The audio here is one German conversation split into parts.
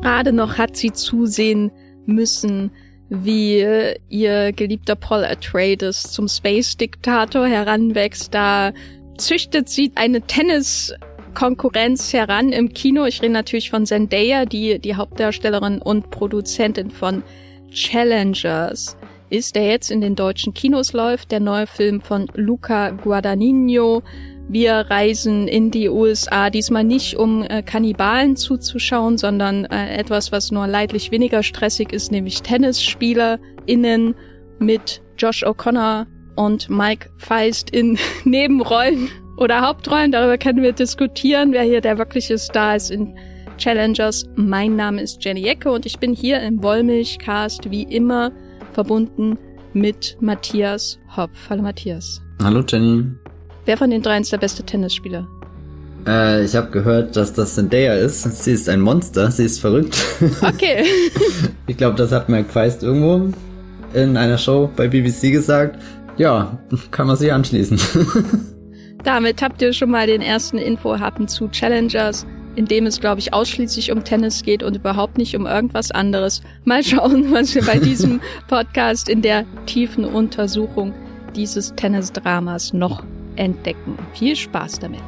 gerade noch hat sie zusehen müssen, wie ihr geliebter Paul Atreides zum Space-Diktator heranwächst. Da züchtet sie eine Tennis-Konkurrenz heran im Kino. Ich rede natürlich von Zendaya, die Hauptdarstellerin und Produzentin von Challengers ist, der jetzt in den deutschen Kinos läuft, der neue Film von Luca Guadagnino. Wir reisen in die USA, diesmal nicht um Kannibalen zuzuschauen, sondern etwas, was nur leidlich weniger stressig ist, nämlich TennisspielerInnen mit Josh O'Connor und Mike Feist in Nebenrollen oder Hauptrollen. Darüber können wir diskutieren, wer hier der wirkliche Star ist in Challengers. Mein Name ist Jenny Ecke und ich bin hier im Wollmilchcast wie immer verbunden mit Matthias Hopp. Hallo Matthias. Hallo Jenny. Wer von den dreien ist der beste Tennisspieler? Ich habe gehört, dass das Zendaya ist. Sie ist ein Monster, sie ist verrückt. Okay. Ich glaube, das hat Mike Feist irgendwo in einer Show bei BBC gesagt. Ja, kann man sich anschließen. Damit habt ihr schon mal den ersten Infohappen zu Challengers, in dem es, glaube ich, ausschließlich um Tennis geht und überhaupt nicht um irgendwas anderes. Mal schauen, was wir bei diesem Podcast in der tiefen Untersuchung dieses Tennisdramas noch entdecken. Viel Spaß damit.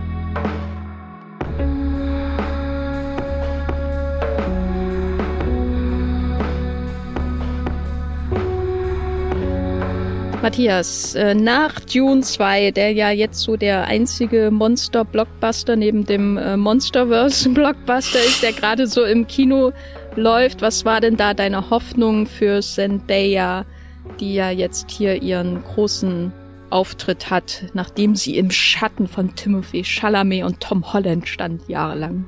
Matthias, nach Dune 2, der ja jetzt so der einzige Monster-Blockbuster neben dem Monsterverse-Blockbuster ist, der gerade so im Kino läuft, was war denn da deine Hoffnung für Zendaya, die ja jetzt hier ihren großen Auftritt hat, nachdem sie im Schatten von Timothée Chalamet und Tom Holland stand, jahrelang?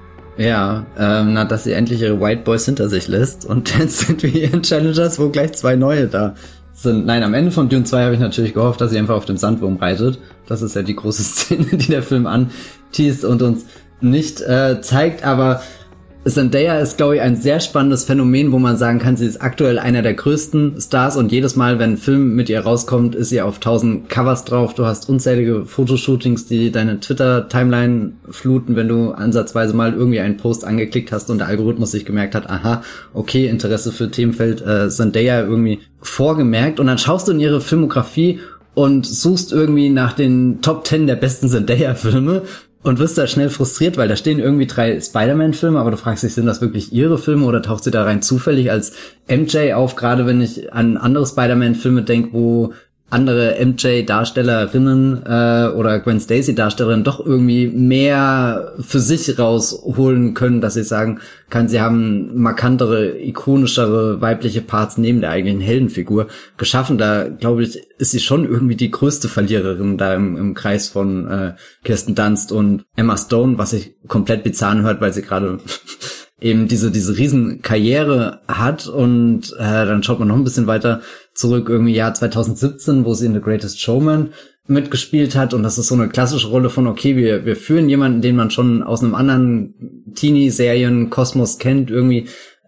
Ja, dass sie endlich ihre White Boys hinter sich lässt und jetzt sind wir hier in Challengers, wo gleich 2 neue da sind. Nein, am Ende von Dune 2 habe ich natürlich gehofft, dass sie einfach auf dem Sandwurm reitet. Das ist ja die große Szene, die der Film anteast und uns nicht zeigt, aber Zendaya ist, glaube ich, ein sehr spannendes Phänomen, wo man sagen kann, sie ist aktuell einer der größten Stars und jedes Mal, wenn ein Film mit ihr rauskommt, ist sie auf 1000 Covers drauf. Du hast unzählige Fotoshootings, die deine Twitter-Timeline fluten, wenn du ansatzweise mal irgendwie einen Post angeklickt hast und der Algorithmus sich gemerkt hat, aha, okay, Interesse für Themenfeld Zendaya irgendwie vorgemerkt und dann schaust du in ihre Filmografie und suchst irgendwie nach den Top 10 der besten Zendaya-Filme und wirst da schnell frustriert, weil da stehen irgendwie 3 Spider-Man-Filme, aber du fragst dich, sind das wirklich ihre Filme oder taucht sie da rein zufällig als MJ auf, gerade wenn ich an andere Spider-Man-Filme denke, wo andere MJ-Darstellerinnen oder Gwen Stacy-Darstellerinnen doch irgendwie mehr für sich rausholen können, dass ich sagen kann, sie haben markantere, ikonischere weibliche Parts neben der eigentlichen Heldenfigur geschaffen. Da, glaube ich, ist sie schon irgendwie die größte Verliererin da im Kreis von Kirsten Dunst und Emma Stone, was sich komplett bizarr hört, weil sie gerade eben diese riesen Karriere hat und dann schaut man noch ein bisschen weiter zurück, irgendwie Jahr 2017, wo sie in The Greatest Showman mitgespielt hat und das ist so eine klassische Rolle von, okay, wir führen jemanden, den man schon aus einem anderen Teenie-Serien-Kosmos kennt, irgendwie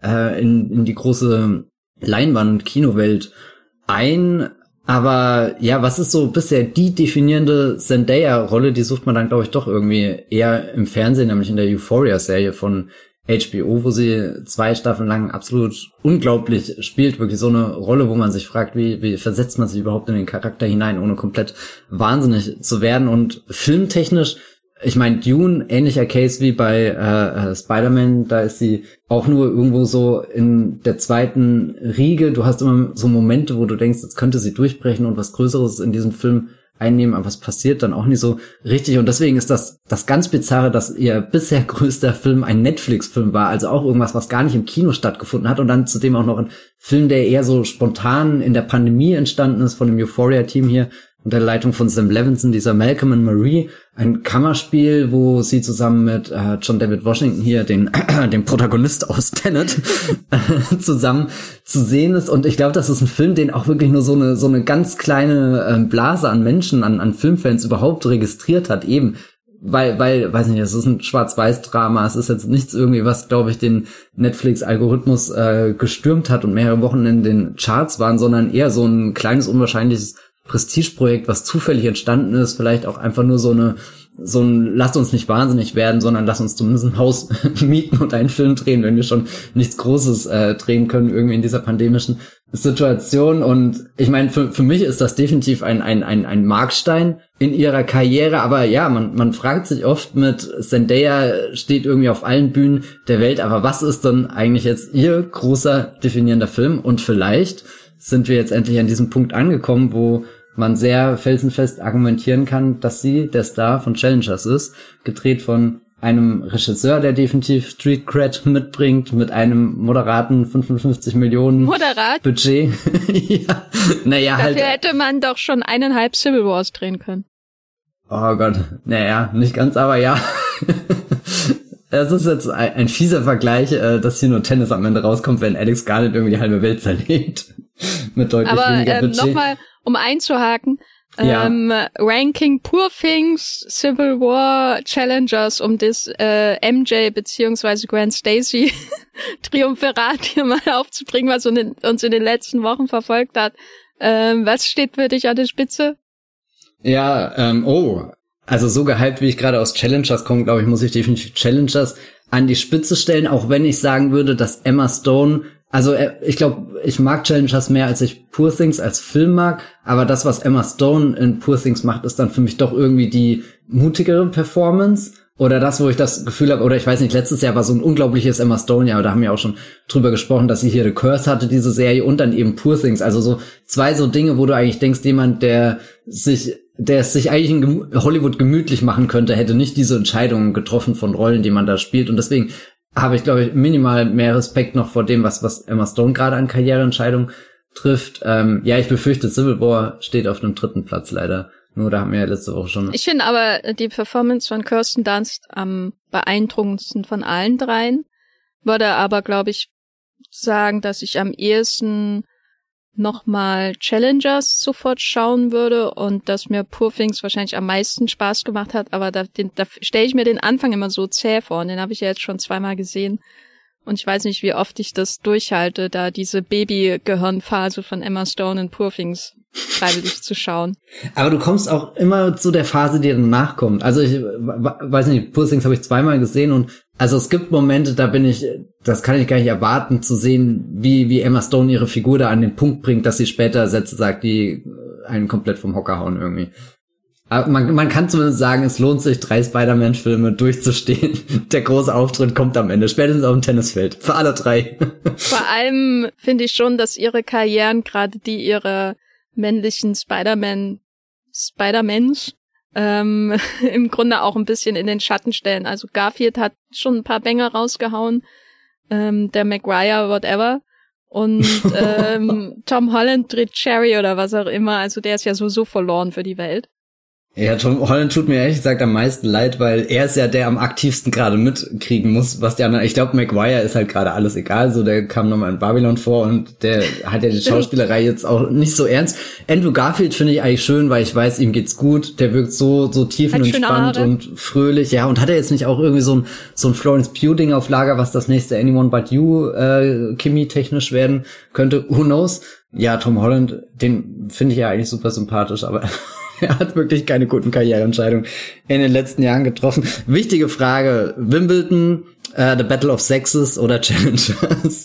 in die große Leinwand-Kinowelt ein. Aber ja, was ist so bisher die definierende Zendaya-Rolle? Die sucht man dann, glaube ich, doch irgendwie eher im Fernsehen, nämlich in der Euphoria-Serie von HBO, wo sie 2 Staffeln lang absolut unglaublich spielt. Wirklich so eine Rolle, wo man sich fragt, wie versetzt man sich überhaupt in den Charakter hinein, ohne komplett wahnsinnig zu werden. Und filmtechnisch, ich meine, Dune, ähnlicher Case wie bei Spider-Man, da ist sie auch nur irgendwo so in der zweiten Riege. Du hast immer so Momente, wo du denkst, jetzt könnte sie durchbrechen und was Größeres in diesem Film einnehmen, aber es passiert dann auch nicht so richtig und deswegen ist das ganz Bizarre, dass ihr bisher größter Film ein Netflix-Film war, also auch irgendwas, was gar nicht im Kino stattgefunden hat und dann zudem auch noch ein Film, der eher so spontan in der Pandemie entstanden ist von dem Euphoria-Team hier unter der Leitung von Sam Levinson, dieser Malcolm and Marie, ein Kammerspiel, wo sie zusammen mit John David Washington hier, dem Protagonist aus Tenet, zusammen zu sehen ist. Und ich glaube, das ist ein Film, den auch wirklich nur so eine ganz kleine Blase an Menschen, an Filmfans überhaupt registriert hat, eben. Weil, weiß nicht, es ist ein Schwarz-Weiß-Drama, es ist jetzt nichts irgendwie, was, glaube ich, den Netflix-Algorithmus gestürmt hat und mehrere Wochen in den Charts waren, sondern eher so ein kleines, unwahrscheinliches Prestigeprojekt, was zufällig entstanden ist, vielleicht auch einfach nur so eine lasst uns nicht wahnsinnig werden, sondern lasst uns zumindest ein Haus mieten und einen Film drehen, wenn wir schon nichts Großes drehen können, irgendwie in dieser pandemischen Situation. Und ich meine, für mich ist das definitiv ein Markstein in ihrer Karriere, aber ja, man fragt sich oft mit Zendaya steht irgendwie auf allen Bühnen der Welt, aber was ist denn eigentlich jetzt ihr großer definierender Film? Und vielleicht sind wir jetzt endlich an diesem Punkt angekommen, wo man sehr felsenfest argumentieren kann, dass sie der Star von Challengers ist, gedreht von einem Regisseur, der definitiv Street Cred mitbringt, mit einem moderaten 55 Millionen Budget. Ja, naja, dafür hätte man doch schon 1,5 Civil Wars drehen können. Oh Gott, naja, nicht ganz, aber ja. Es ist jetzt ein fieser Vergleich, dass hier nur Tennis am Ende rauskommt, wenn Alex Garland irgendwie die halbe Welt zerlegt. Mit deutlich weniger Budget. Aber nochmal, um einzuhaken, ja. Ranking Poor Things, Civil War, Challengers, um das MJ beziehungsweise Gwen Stacy Triumvirat hier mal aufzubringen, was uns in den letzten Wochen verfolgt hat. Was steht für dich an der Spitze? Ja, also so gehypt, wie ich gerade aus Challengers komme, glaube ich, muss ich definitiv Challengers an die Spitze stellen, auch wenn ich sagen würde, dass Emma Stone, also ich glaube, ich mag Challengers mehr, als ich Poor Things als Film mag, aber das, was Emma Stone in Poor Things macht, ist dann für mich doch irgendwie die mutigere Performance oder das, wo ich das Gefühl habe, oder ich weiß nicht, letztes Jahr war so ein unglaubliches Emma Stone, aber da haben wir auch schon drüber gesprochen, dass sie hier The Curse hatte, diese Serie, und dann eben Poor Things, also so zwei so Dinge, wo du eigentlich denkst, jemand, der es sich eigentlich in Hollywood gemütlich machen könnte, hätte nicht diese Entscheidungen getroffen von Rollen, die man da spielt, und deswegen habe ich, glaube ich, minimal mehr Respekt noch vor dem, was Emma Stone gerade an Karriereentscheidungen trifft. Ja, ich befürchte, Civil War steht auf einem 3. Platz leider. Nur da haben wir ja letzte Woche schon. Ich finde aber die Performance von Kirsten Dunst am beeindruckendsten von allen dreien. Würde aber, glaube ich, sagen, dass ich am ehesten nochmal Challengers sofort schauen würde und dass mir Poor Things wahrscheinlich am meisten Spaß gemacht hat, aber da stelle ich mir den Anfang immer so zäh vor und den habe ich ja jetzt schon 2-mal gesehen und ich weiß nicht, wie oft ich das durchhalte, da diese Baby-Gehirnphase von Emma Stone in Poor Things freiwillig zu schauen. Aber du kommst auch immer zu der Phase, die danach kommt. Also ich weiß nicht, Poor Things habe ich 2-mal gesehen und also es gibt Momente, das kann ich gar nicht erwarten, zu sehen, wie Emma Stone ihre Figur da an den Punkt bringt, dass sie später Sätze sagt, die einen komplett vom Hocker hauen irgendwie. Aber man kann zumindest sagen, es lohnt sich, 3 Spider-Man-Filme durchzustehen. Der große Auftritt kommt am Ende, spätestens auf dem Tennisfeld. Für alle 3. Vor allem finde ich schon, dass ihre Karrieren, gerade die ihrer männlichen Spider-Mans, im Grunde auch ein bisschen in den Schatten stellen. Also Garfield hat schon ein paar Banger rausgehauen, der Maguire, whatever. Und Tom Holland dreht Cherry oder was auch immer. Also der ist ja sowieso verloren für die Welt. Ja, Tom Holland tut mir ehrlich gesagt am meisten leid, weil er ist ja der am aktivsten gerade mitkriegen muss, was die anderen, ich glaube, Maguire ist halt gerade alles egal, so der kam nochmal in Babylon vor und der hat ja die Schauspielerei jetzt auch nicht so ernst. Andrew Garfield finde ich eigentlich schön, weil ich weiß, ihm geht's gut, der wirkt so tiefenentspannt und fröhlich, ja, und hat er jetzt nicht auch irgendwie so ein Florence Pugh-Ding auf Lager, was das nächste Anyone But You chemietechnisch werden könnte, who knows? Ja, Tom Holland, den finde ich ja eigentlich super sympathisch, aber er hat wirklich keine guten Karriereentscheidungen in den letzten Jahren getroffen. Wichtige Frage, Wimbledon, The Battle of Sexes oder Challengers?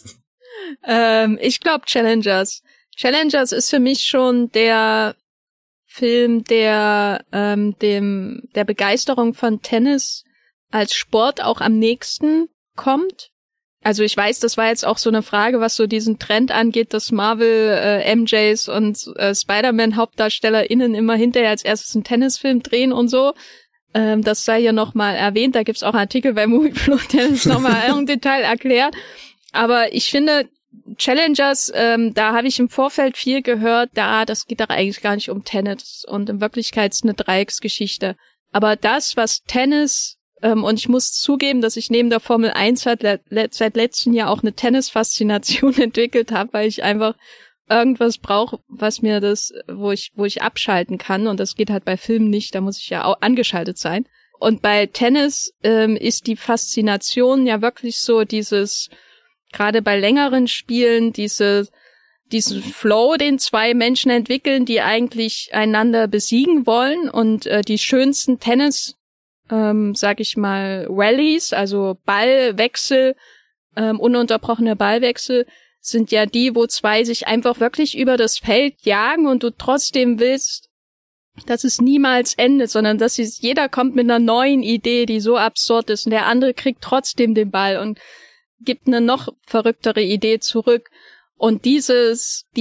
Ich glaube Challengers. Challengers ist für mich schon der Film, der der Begeisterung von Tennis als Sport auch am nächsten kommt. Also ich weiß, das war jetzt auch so eine Frage, was so diesen Trend angeht, dass Marvel MJs und Spider-Man-HauptdarstellerInnen immer hinterher als erstes einen Tennisfilm drehen und so. Das sei hier nochmal erwähnt. Da gibt's auch einen Artikel bei Moviepilot, der das nochmal im Detail erklärt. Aber ich finde, Challengers, da habe ich im Vorfeld viel gehört, das geht doch eigentlich gar nicht um Tennis und in Wirklichkeit ist eine Dreiecksgeschichte. Aber das, was Tennis und ich muss zugeben, dass ich neben der Formel 1 seit letztem Jahr auch eine Tennis-Faszination entwickelt habe, weil ich einfach irgendwas brauche, was mir wo ich abschalten kann. Und das geht halt bei Filmen nicht, da muss ich ja auch angeschaltet sein. Und bei Tennis ist die Faszination ja wirklich so gerade bei längeren Spielen, diesen Flow, den 2 Menschen entwickeln, die eigentlich einander besiegen wollen und die schönsten sag ich mal, Rallies, also Ballwechsel, ununterbrochene Ballwechsel, sind ja die, wo zwei sich einfach wirklich über das Feld jagen und du trotzdem willst, dass es niemals endet, sondern dass jeder kommt mit einer neuen Idee, die so absurd ist und der andere kriegt trotzdem den Ball und gibt eine noch verrücktere Idee zurück. Und diese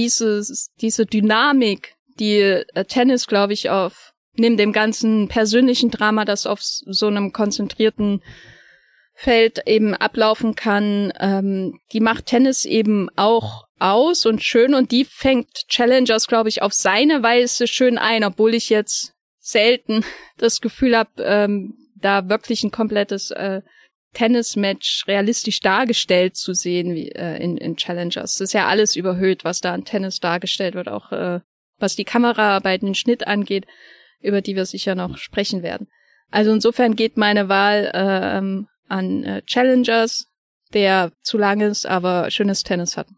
Dynamik, die Tennis, glaube ich, neben dem ganzen persönlichen Drama, das auf so einem konzentrierten Feld eben ablaufen kann, die macht Tennis eben auch aus und schön und die fängt Challengers, glaube ich, auf seine Weise schön ein, obwohl ich jetzt selten das Gefühl habe, da wirklich ein komplettes Tennismatch realistisch dargestellt zu sehen wie in Challengers. Das ist ja alles überhöht, was da an Tennis dargestellt wird, auch was die Kameraarbeit, den Schnitt angeht, über die wir sicher noch sprechen werden. Also insofern geht meine Wahl an Challengers, der zu lang ist, aber schönes Tennis hat.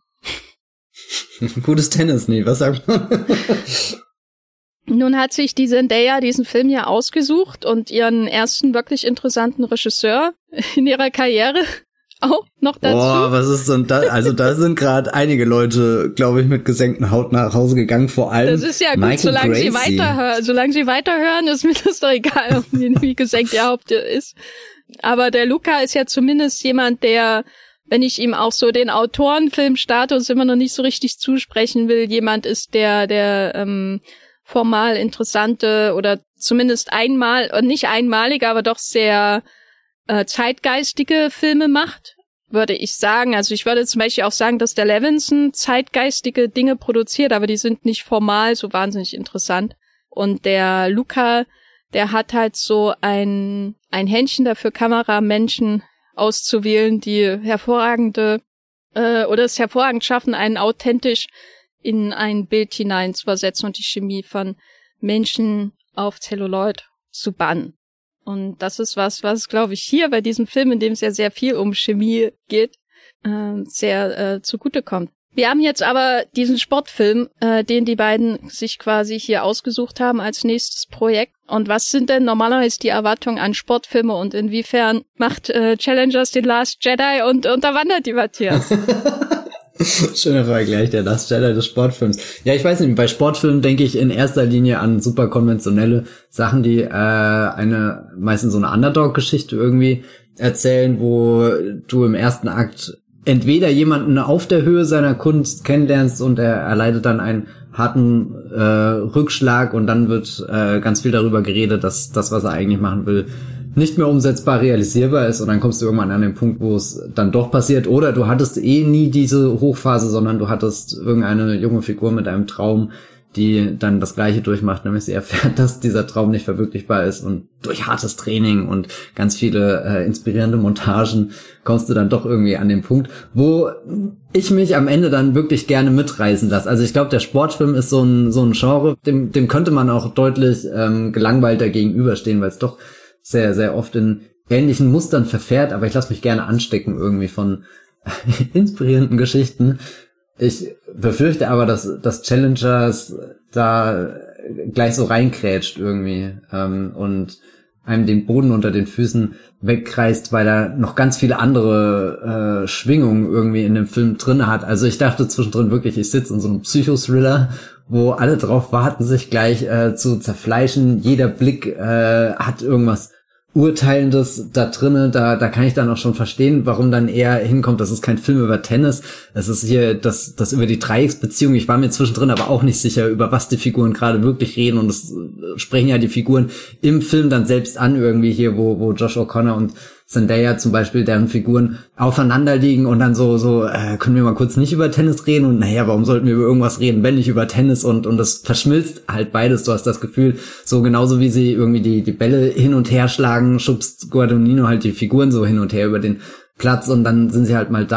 Gutes Tennis, nee, was sagt man? Nun hat sich die Zendaya diesen Film ja ausgesucht und ihren ersten wirklich interessanten Regisseur in ihrer Karriere auch noch dazu. Boah, was ist denn da? Also da sind gerade einige Leute, glaube ich, mit gesenkten Haut nach Hause gegangen, vor allem das ist ja gut, Michael solange Gracie. sie weiterhören, ist mir das doch egal, wie gesenkt ihr Haupt ist. Aber der Luca ist ja zumindest jemand, der, wenn ich ihm auch so den Autorenfilmstatus immer noch nicht so richtig zusprechen will, jemand ist, der formal interessante oder zumindest nicht einmalig, aber doch sehr zeitgeistige Filme macht, würde ich sagen. Also ich würde zum Beispiel auch sagen, dass der Levinson zeitgeistige Dinge produziert, aber die sind nicht formal so wahnsinnig interessant. Und der Luca, der hat halt so ein Händchen dafür, Kameramenschen auszuwählen, die es hervorragend schaffen, einen authentisch in ein Bild hinein zu versetzen und die Chemie von Menschen auf Celluloid zu bannen. Und das ist was glaube ich, hier bei diesem Film, in dem es ja sehr viel um Chemie geht, sehr zugutekommt. Wir haben jetzt aber diesen Sportfilm, den die beiden sich quasi hier ausgesucht haben als nächstes Projekt. Und was sind denn normalerweise die Erwartungen an Sportfilme und inwiefern macht Challengers den Last Jedi und unterwandert die Matthias? Schöner Vergleich, der Last Jedi des Sportfilms. Ja, ich weiß nicht, bei Sportfilmen denke ich in erster Linie an super konventionelle Sachen, die meistens so eine Underdog-Geschichte irgendwie erzählen, wo du im ersten Akt entweder jemanden auf der Höhe seiner Kunst kennenlernst und er erleidet dann einen harten Rückschlag und dann wird ganz viel darüber geredet, dass das, was er eigentlich machen will, nicht mehr umsetzbar realisierbar ist und dann kommst du irgendwann an den Punkt, wo es dann doch passiert oder du hattest nie diese Hochphase, sondern du hattest irgendeine junge Figur mit einem Traum, die dann das Gleiche durchmacht, nämlich sie erfährt, dass dieser Traum nicht verwirklichbar ist und durch hartes Training und ganz viele inspirierende Montagen kommst du dann doch irgendwie an den Punkt, wo ich mich am Ende dann wirklich gerne mitreißen lasse. Also ich glaube, der Sportfilm ist so ein Genre, dem könnte man auch deutlich gelangweilter gegenüberstehen, weil es doch sehr, sehr oft in ähnlichen Mustern verfährt, aber ich lasse mich gerne anstecken irgendwie von inspirierenden Geschichten. Ich befürchte aber, dass Challengers da gleich so reinkrätscht irgendwie und einem den Boden unter den Füßen wegkreist, weil er noch ganz viele andere Schwingungen irgendwie in dem Film drin hat. Also ich dachte zwischendrin wirklich, ich sitze in so einem Psychothriller, wo alle drauf warten, sich gleich zu zerfleischen. Jeder Blick hat irgendwas Urteilendes da drinne, da kann ich dann auch schon verstehen, warum dann eher hinkommt, das ist kein Film über Tennis, es ist hier das über die Dreiecksbeziehung. Ich war mir zwischendrin aber auch nicht sicher, über was die Figuren gerade wirklich reden und es sprechen ja die Figuren im Film dann selbst an irgendwie hier, wo Josh O'Connor und Zendaya zum Beispiel, deren Figuren aufeinander liegen und dann so können wir mal kurz nicht über Tennis reden und naja, warum sollten wir über irgendwas reden, wenn nicht über Tennis und das verschmilzt halt beides. Du hast das Gefühl, so genauso wie sie irgendwie die Bälle hin und her schlagen, schubst Guadagnino halt die Figuren so hin und her über den Platz und dann sind sie halt mal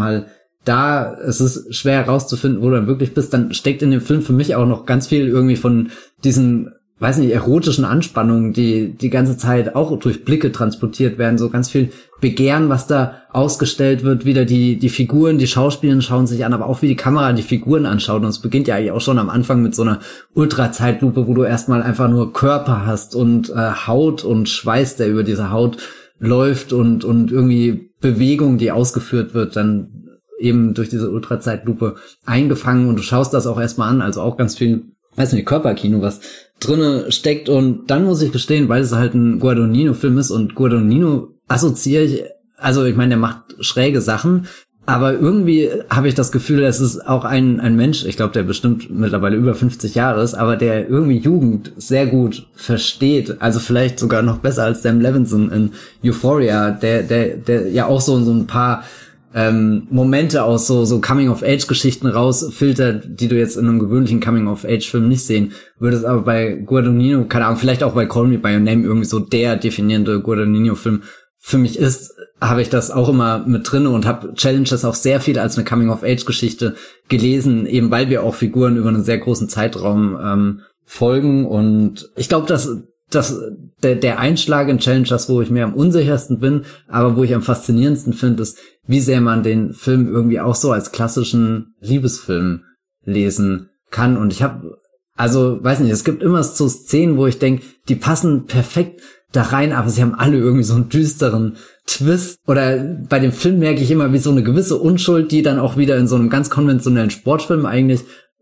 da. Es ist schwer herauszufinden, wo du dann wirklich bist. Dann steckt in dem Film für mich auch noch ganz viel irgendwie von diesen, weiß nicht, erotischen Anspannungen, die ganze Zeit auch durch Blicke transportiert werden, so ganz viel Begehren, was da ausgestellt wird, wieder die Figuren, die Schauspieler schauen sich an, aber auch wie die Kamera die Figuren anschaut. Und es beginnt ja eigentlich auch schon am Anfang mit so einer Ultrazeitlupe, wo du erstmal einfach nur Körper hast und Haut und Schweiß, der über diese Haut läuft und irgendwie Bewegung, die ausgeführt wird, dann eben durch diese Ultrazeitlupe eingefangen, und du schaust das auch erstmal an, also auch ganz viel, Körperkino, was drinne steckt. Und dann muss ich gestehen, weil es halt ein Guadagnino-Film ist, und Guadagnino assoziiere ich, also ich meine, der macht schräge Sachen, aber irgendwie habe ich das Gefühl, es ist auch ein Mensch, ich glaube, der bestimmt mittlerweile über 50 Jahre ist, aber der irgendwie Jugend sehr gut versteht, also vielleicht sogar noch besser als Sam Levinson in Euphoria, der ja auch so ein paar Momente aus so Coming-of-Age-Geschichten rausfiltert, die du jetzt in einem gewöhnlichen Coming-of-Age-Film nicht sehen würdest, aber bei Guadagnino, keine Ahnung, vielleicht auch bei Call Me By Your Name irgendwie so der definierende Guadagnino-Film für mich ist, habe ich das auch immer mit drin und habe Challenges auch sehr viel als eine Coming-of-Age-Geschichte gelesen, eben weil wir auch Figuren über einen sehr großen Zeitraum folgen. Und ich glaube, dass der Einschlag in Challengers, wo ich mir am unsichersten bin, aber wo ich am faszinierendsten finde, ist, wie sehr man den Film irgendwie auch so als klassischen Liebesfilm lesen kann. Und ich habe, also weiß nicht, es gibt immer so Szenen, wo ich denke, die passen perfekt da rein, aber sie haben alle irgendwie so einen düsteren Twist. Oder bei dem Film merke ich immer, wie so eine gewisse Unschuld, die dann auch wieder in so einem ganz konventionellen Sportfilm eigentlich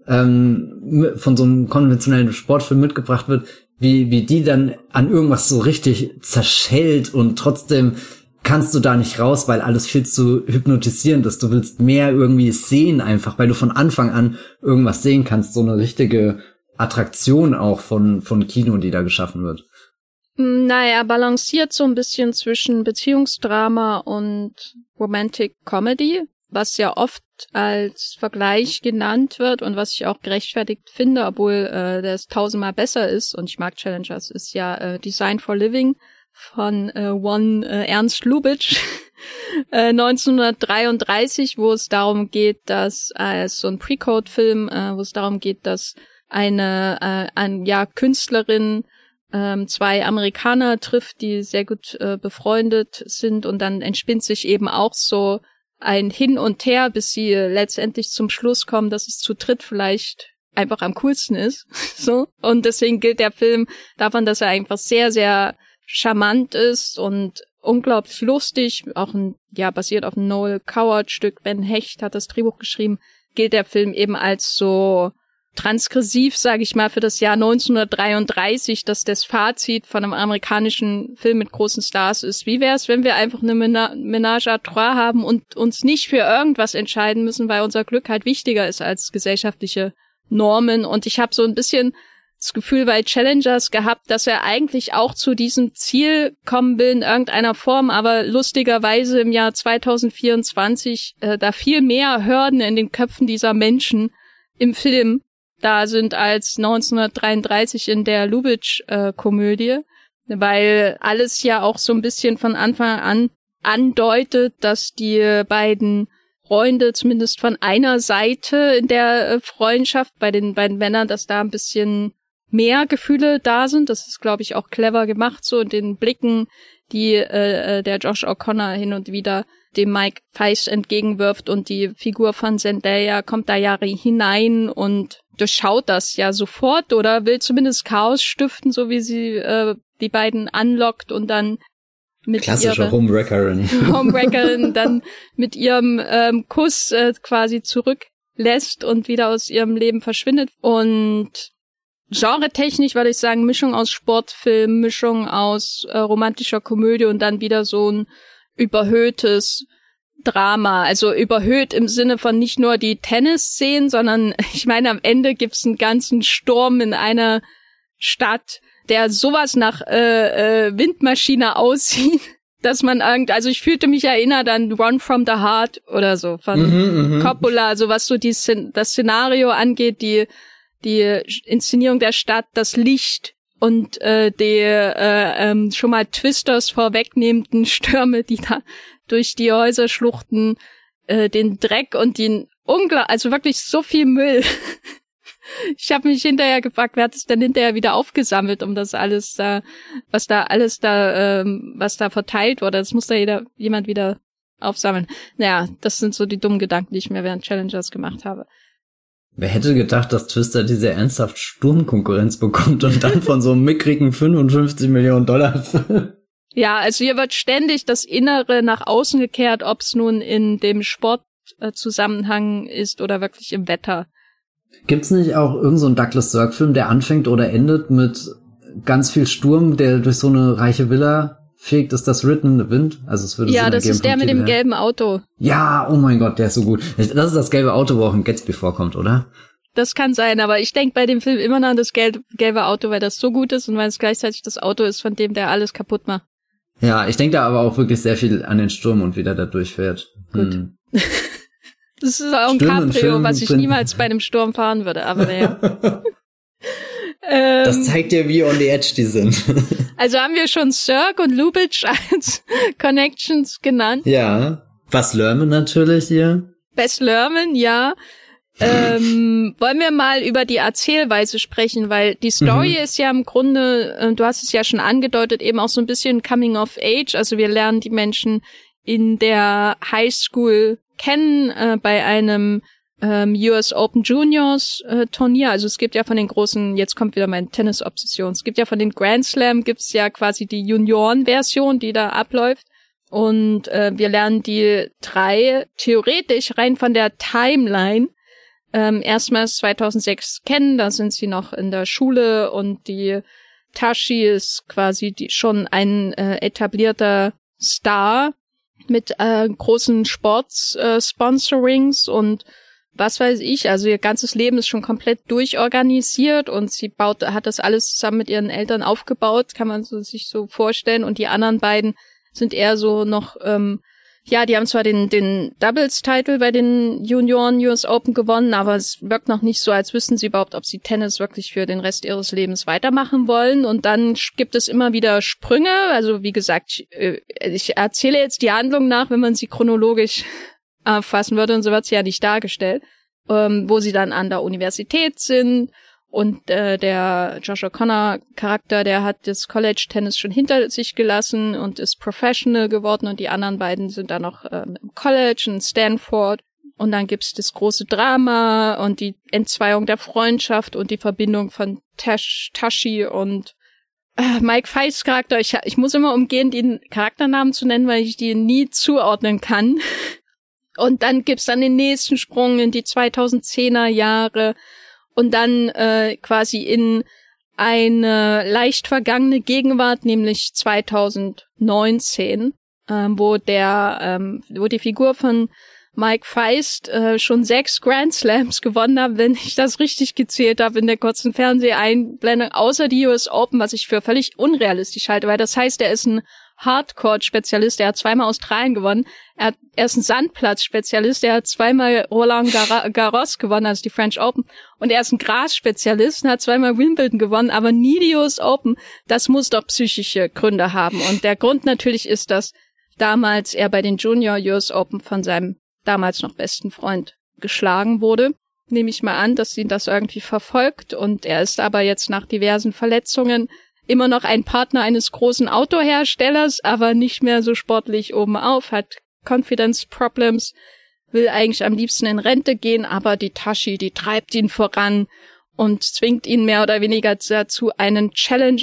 von so einem konventionellen Sportfilm mitgebracht wird, wie die dann an irgendwas so richtig zerschellt, und trotzdem kannst du da nicht raus, weil alles viel zu hypnotisierend ist. Du willst mehr irgendwie sehen einfach, weil du von Anfang an irgendwas sehen kannst. So eine richtige Attraktion auch von Kino, die da geschaffen wird. Naja, balanciert so ein bisschen zwischen Beziehungsdrama und Romantic Comedy, was ja oft als Vergleich genannt wird und was ich auch gerechtfertigt finde, obwohl das tausendmal besser ist, und ich mag Challengers, ist ja Design for Living von Ernst Lubitsch 1933, wo es darum geht, dass so ein Pre-Code-Film, wo es darum geht, dass eine Künstlerin zwei Amerikaner trifft, die sehr gut befreundet sind, und dann entspinnt sich eben auch so ein Hin und Her, bis sie letztendlich zum Schluss kommen, dass es zu dritt vielleicht einfach am coolsten ist. So. Und deswegen gilt der Film davon, dass er einfach sehr, sehr charmant ist und unglaublich lustig, auch basiert auf einem Noel Coward-Stück. Ben Hecht hat das Drehbuch geschrieben, gilt der Film eben als so transgressiv, sage ich mal, für das Jahr 1933, dass das Fazit von einem amerikanischen Film mit großen Stars ist. Wie wäre es, wenn wir einfach eine Ménage à trois haben und uns nicht für irgendwas entscheiden müssen, weil unser Glück halt wichtiger ist als gesellschaftliche Normen. Und ich habe so ein bisschen das Gefühl bei Challengers gehabt, dass er eigentlich auch zu diesem Ziel kommen will in irgendeiner Form, aber lustigerweise im Jahr 2024 da viel mehr Hürden in den Köpfen dieser Menschen im Film da sind als 1933 in der Lubitsch-Komödie, weil alles ja auch so ein bisschen von Anfang an andeutet, dass die beiden Freunde, zumindest von einer Seite in der Freundschaft, bei den beiden Männern, dass da ein bisschen mehr Gefühle da sind. Das ist, glaube ich, auch clever gemacht, so in den Blicken, die der Josh O'Connor hin und wieder dem Mike Feist entgegenwirft, und die Figur von Zendaya kommt da ja hinein und durchschaut das ja sofort oder will zumindest Chaos stiften, so wie sie die beiden anlockt und dann mit klassischer Homewreckerin dann mit ihrem Kuss quasi zurücklässt und wieder aus ihrem Leben verschwindet. Und genretechnisch würde ich sagen, Mischung aus Sportfilm, Mischung aus romantischer Komödie und dann wieder so ein überhöhtes Drama, also überhöht im Sinne von nicht nur die Tennisszenen, sondern ich meine, am Ende gibt's einen ganzen Sturm in einer Stadt, der sowas nach Windmaschine aussieht, dass man also ich fühlte mich erinnert an Run from the Heart oder so von Coppola, also was so das Szenario angeht, die Inszenierung der Stadt, das Licht und die schon mal Twisters vorwegnehmenden Stürme, die da durch die Häuser schluchten, den Dreck und also wirklich so viel Müll Ich habe mich hinterher gefragt, wer hat es denn hinterher wieder aufgesammelt, um das alles da, was da verteilt wurde. Das muss da jemand wieder aufsammeln. Naja, das sind so die dummen Gedanken, die ich mir während Challengers gemacht habe. Wer hätte gedacht, dass Twister diese ernsthaft Sturmkonkurrenz bekommt und dann von so einem mickrigen 55 Millionen $. Ja, also hier wird ständig das Innere nach außen gekehrt, ob es nun in dem Sportzusammenhang ist oder wirklich im Wetter. Gibt's nicht auch irgend so einen Douglas Sirk-Film, der anfängt oder endet mit ganz viel Sturm, der durch so eine reiche Villa fegt? Ist das Written in the Wind? Also es würde ja, das ist der mit dem gelben Auto. Ja, oh mein Gott, der ist so gut. Das ist das gelbe Auto, wo auch ein Gatsby vorkommt, oder? Das kann sein, aber ich denke bei dem Film immer noch an das gelbe Auto, weil das so gut ist und weil es gleichzeitig das Auto ist, von dem der alles kaputt macht. Ja, ich denke da aber auch wirklich sehr viel an den Sturm und wie der da durchfährt. Gut. Das ist auch ein Cabrio, was ich niemals bei einem Sturm fahren würde, aber naja. Das zeigt dir, wie on the edge die sind. Also haben wir schon Sirk und Lubitsch als Connections genannt. Ja, Baz Luhrmann natürlich hier. Baz Luhrmann, ja. Wollen wir mal über die Erzählweise sprechen, weil die Story ist ja im Grunde, du hast es ja schon angedeutet, eben auch so ein bisschen Coming of Age. Also wir lernen die Menschen in der High School kennen, bei einem US Open Juniors Turnier. Also es gibt ja von den großen, jetzt kommt wieder meine Tennis-Obsession, es gibt ja von den Grand Slam, gibt's ja quasi die Junioren-Version, die da abläuft. Und wir lernen die 3 theoretisch rein von der Timeline erstmals 2006 kennen. Da sind sie noch in der Schule und die Tashi ist quasi schon ein etablierter Star mit großen Sports-Sponsorings und was weiß ich. Also ihr ganzes Leben ist schon komplett durchorganisiert und sie hat das alles zusammen mit ihren Eltern aufgebaut, kann man sich so vorstellen. Und die anderen beiden sind eher so noch, die haben zwar den Doubles-Title bei den Junioren US Open gewonnen, aber es wirkt noch nicht so, als wüssten sie überhaupt, ob sie Tennis wirklich für den Rest ihres Lebens weitermachen wollen. Und dann gibt es immer wieder Sprünge. Also wie gesagt, ich erzähle jetzt die Handlung nach, wenn man sie chronologisch fassen würde, und so wird sie ja nicht dargestellt, wo sie dann an der Universität sind. Und der Josh O'Connor-Charakter, der hat das College-Tennis schon hinter sich gelassen und ist Professional geworden. Und die anderen beiden sind dann noch im College in Stanford. Und dann gibt's das große Drama und die Entzweiung der Freundschaft und die Verbindung von Tashi und Mike Feist Charakter. Ich muss immer umgehen, den Charakternamen zu nennen, weil ich die nie zuordnen kann. Und dann gibt's dann den nächsten Sprung in die 2010er Jahre. Und dann quasi in eine leicht vergangene Gegenwart, nämlich 2019, wo die Figur von Mike Feist schon 6 Grand Slams gewonnen hat, wenn ich das richtig gezählt habe in der kurzen Fernseheinblendung, außer die US Open, was ich für völlig unrealistisch halte, weil das heißt, er ist ein Hardcourt-Spezialist, er hat 2-mal Australien gewonnen, er ist ein Sandplatz-Spezialist, er hat 2-mal Roland Garros gewonnen, also die French Open, und er ist ein Gras-Spezialist und hat 2-mal Wimbledon gewonnen, aber nie die US Open. Das muss doch psychische Gründe haben. Und der Grund natürlich ist, dass damals er bei den Junior US Open von seinem damals noch besten Freund geschlagen wurde. Nehme ich mal an, dass ihn das irgendwie verfolgt, und er ist aber jetzt nach diversen Verletzungen immer noch ein Partner eines großen Autoherstellers, aber nicht mehr so sportlich obenauf, hat Confidence Problems, will eigentlich am liebsten in Rente gehen, aber die Tashi, die treibt ihn voran und zwingt ihn mehr oder weniger dazu, ein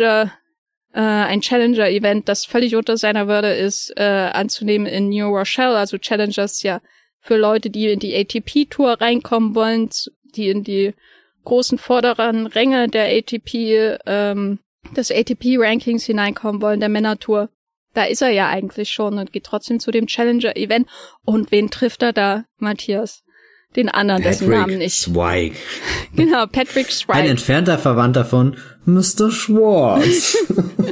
Challenger-Event, das völlig unter seiner Würde ist, anzunehmen in New Rochelle. Also Challengers ja für Leute, die in die ATP-Tour reinkommen wollen, die in die großen vorderen Ränge der ATP, des ATP-Rankings hineinkommen wollen, der Männertour. Da ist er ja eigentlich schon und geht trotzdem zu dem Challenger-Event. Und wen trifft er da, Matthias? Den anderen, dessen Namen nicht. Zweig. Genau, Patrick Zweig. Ein entfernter Verwandter von Mr. Schwartz.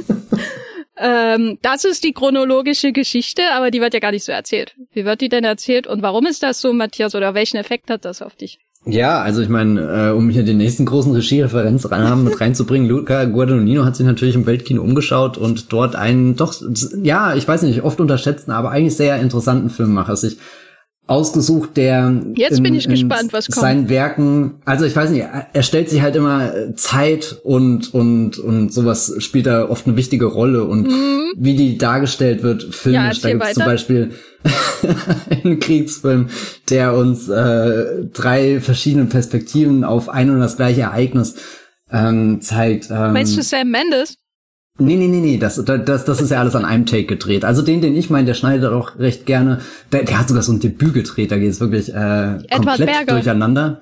Das ist die chronologische Geschichte, aber die wird ja gar nicht so erzählt. Wie wird die denn erzählt und warum ist das so, Matthias, oder welchen Effekt hat das auf dich? Ja, also ich meine, um hier den nächsten großen Regiereferenz mit reinzubringen, Luca Guadagnino hat sich natürlich im Weltkino umgeschaut und dort einen doch, ja, ich weiß nicht, oft unterschätzten, aber eigentlich sehr interessanten Film sich ausgesucht, der jetzt bin ich gespannt, was kommt. Seinen Werken, also ich weiß nicht, er stellt sich halt immer Zeit und sowas spielt da oft eine wichtige Rolle und wie die dargestellt wird, filmisch, da gibt's zum Beispiel einen Kriegsfilm, der uns 3 verschiedene Perspektiven auf ein und das gleiche Ereignis zeigt. Meinst du Sam Mendes? Nee, das ist ja alles an einem Take gedreht. Also den ich meine, der schneidet auch recht gerne. Der hat sogar so ein Debüt gedreht, da geht es wirklich komplett durcheinander.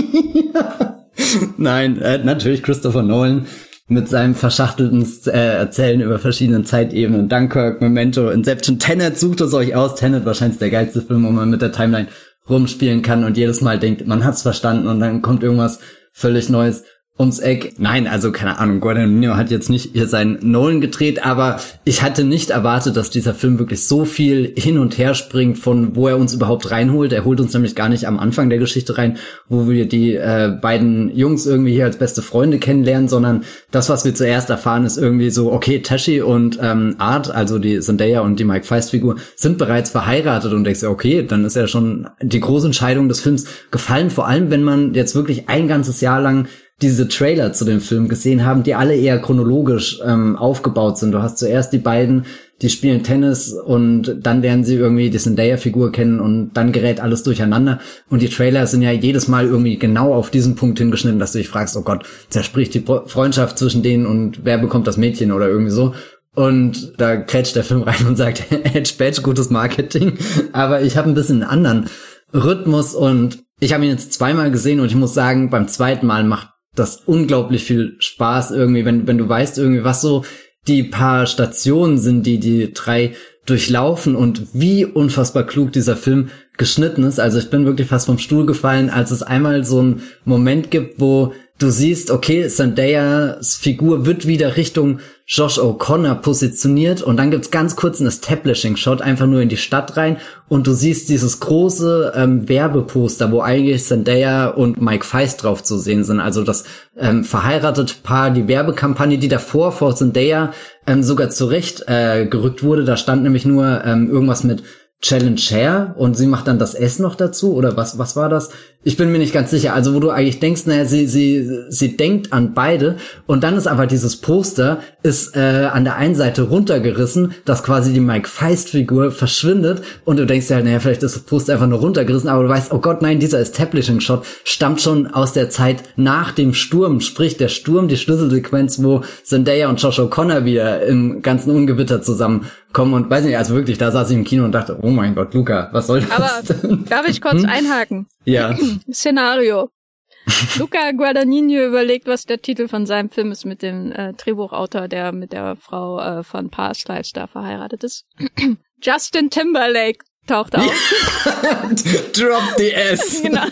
Nein, natürlich Christopher Nolan mit seinem verschachtelten Erzählen über verschiedene Zeitebenen. Dunkirk, Memento, Inception, Tenet, sucht es euch aus. Tenet wahrscheinlich der geilste Film, wo man mit der Timeline rumspielen kann und jedes Mal denkt, man hat's verstanden und dann kommt irgendwas völlig Neues ums Eck. Nein, also keine Ahnung, Guadagnino hat jetzt nicht hier seinen Nolan gedreht, aber ich hatte nicht erwartet, dass dieser Film wirklich so viel hin und her springt, von wo er uns überhaupt reinholt. Er holt uns nämlich gar nicht am Anfang der Geschichte rein, wo wir die beiden Jungs irgendwie hier als beste Freunde kennenlernen, sondern das, was wir zuerst erfahren, ist irgendwie so, okay, Tashi und Art, also die Zendaya und die Mike Feist-Figur, sind bereits verheiratet und denkst, okay, dann ist ja schon die große Entscheidung des Films gefallen, vor allem wenn man jetzt wirklich ein ganzes Jahr lang diese Trailer zu dem Film gesehen haben, die alle eher chronologisch aufgebaut sind. Du hast zuerst die beiden, die spielen Tennis und dann lernen sie irgendwie die Zendaya-Figur kennen und dann gerät alles durcheinander. Und die Trailer sind ja jedes Mal irgendwie genau auf diesen Punkt hingeschnitten, dass du dich fragst, oh Gott, zerspricht die Freundschaft zwischen denen und wer bekommt das Mädchen oder irgendwie so. Und da krätscht der Film rein und sagt, Edge Badge, gutes Marketing. Aber ich habe ein bisschen einen anderen Rhythmus und ich habe ihn jetzt 2-mal gesehen und ich muss sagen, beim 2. Mal macht das unglaublich viel Spaß irgendwie, wenn du weißt irgendwie, was so die paar Stationen sind, die 3 durchlaufen und wie unfassbar klug dieser Film geschnitten ist. Also ich bin wirklich fast vom Stuhl gefallen, als es einmal so einen Moment gibt, wo du siehst, okay, Zendayas Figur wird wieder Richtung Josh O'Connor positioniert und dann gibt's ganz kurz einen Establishing-Shot einfach nur in die Stadt rein und du siehst dieses große Werbeposter, wo eigentlich Zendaya und Mike Feist drauf zu sehen sind, also das verheiratete Paar, die Werbekampagne, die davor vor Zendaya sogar zurecht gerückt wurde, da stand nämlich nur irgendwas mit Challenge Share und sie macht dann das S noch dazu oder was war das? Ich bin mir nicht ganz sicher. Also wo du eigentlich denkst, naja, sie denkt an beide und dann ist aber dieses Poster ist an der einen Seite runtergerissen, dass quasi die Mike Feist-Figur verschwindet und du denkst ja, naja, vielleicht ist das Poster einfach nur runtergerissen, aber du weißt, oh Gott, nein, dieser Establishing-Shot stammt schon aus der Zeit nach dem Sturm, sprich der Sturm, die Schlüsselsequenz, wo Zendaya und Josh O'Connor wieder im ganzen Ungewitter zusammenkommen und weiß nicht, also wirklich, da saß ich im Kino und dachte, oh mein Gott, Luca, was soll das aber denn? Darf ich kurz einhaken? Ja. Szenario. Luca Guadagnino überlegt, was der Titel von seinem Film ist mit dem Drehbuchautor, der mit der Frau von Past Lives da verheiratet ist. Justin Timberlake taucht auf. Drop the S. Genau.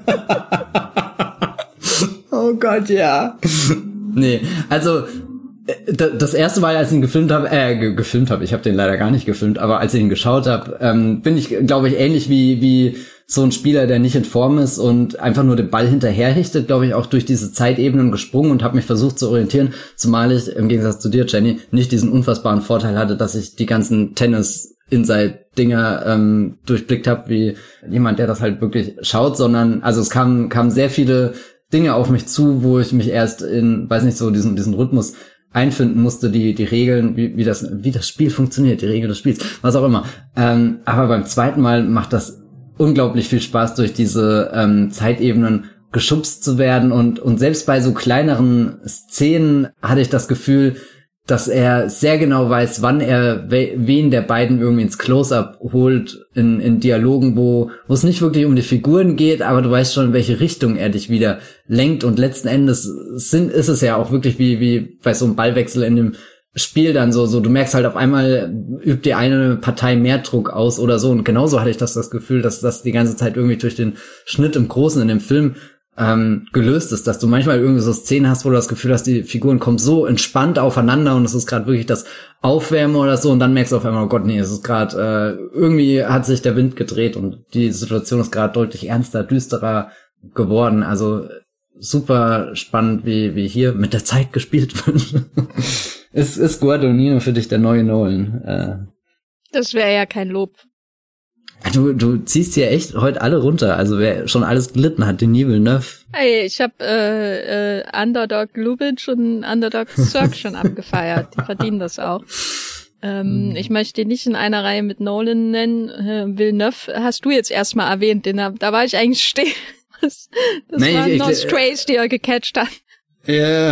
Oh Gott, ja. Nee, also das erste Mal, als ich ihn gefilmt habe, ich habe den leider gar nicht gefilmt, aber als ich ihn geschaut habe, bin ich, glaube ich, ähnlich wie so ein Spieler, der nicht in Form ist und einfach nur den Ball hinterherrichtet, glaube ich, auch durch diese Zeitebenen gesprungen und habe mich versucht zu orientieren, zumal ich, im Gegensatz zu dir, Jenny, nicht diesen unfassbaren Vorteil hatte, dass ich die ganzen Tennis-Inside-Dinger durchblickt habe, wie jemand, der das halt wirklich schaut, sondern, also es kamen sehr viele Dinge auf mich zu, wo ich mich erst in, weiß nicht, so diesen Rhythmus einfinden musste, die Regeln, wie das Spiel funktioniert, die Regeln des Spiels, was auch immer. Aber beim 2. Mal macht das unglaublich viel Spaß, durch diese Zeitebenen geschubst zu werden und selbst bei so kleineren Szenen hatte ich das Gefühl, dass er sehr genau weiß, wann er wen der beiden irgendwie ins Close-Up holt in Dialogen, wo es nicht wirklich um die Figuren geht, aber du weißt schon, in welche Richtung er dich wieder lenkt und letzten Endes ist es ja auch wirklich wie bei so einem Ballwechsel in dem Spiel dann so du merkst halt auf einmal übt die eine Partei mehr Druck aus oder so und genauso hatte ich das Gefühl, dass das die ganze Zeit irgendwie durch den Schnitt im Großen in dem Film gelöst ist, dass du manchmal irgendwie so Szenen hast, wo du das Gefühl hast, die Figuren kommen so entspannt aufeinander und es ist gerade wirklich das Aufwärmen oder so und dann merkst du auf einmal, oh Gott, nee, es ist gerade, irgendwie hat sich der Wind gedreht und die Situation ist gerade deutlich ernster, düsterer geworden, also super spannend, wie hier mit der Zeit gespielt wird. Ist Guadagnino für dich der neue Nolan? Das wäre ja kein Lob. Du ziehst hier echt heute alle runter. Also wer schon alles gelitten hat, Denis Villeneuve. Hey, ich habe Underdog Lubitsch und Underdog Sirk schon abgefeiert. Die verdienen das auch. Ich möchte ihn nicht in einer Reihe mit Nolan nennen. Villeneuve hast du jetzt erstmal erwähnt. Da war ich eigentlich stehen. Das waren noch Strays, die er gecatcht hat. Ja.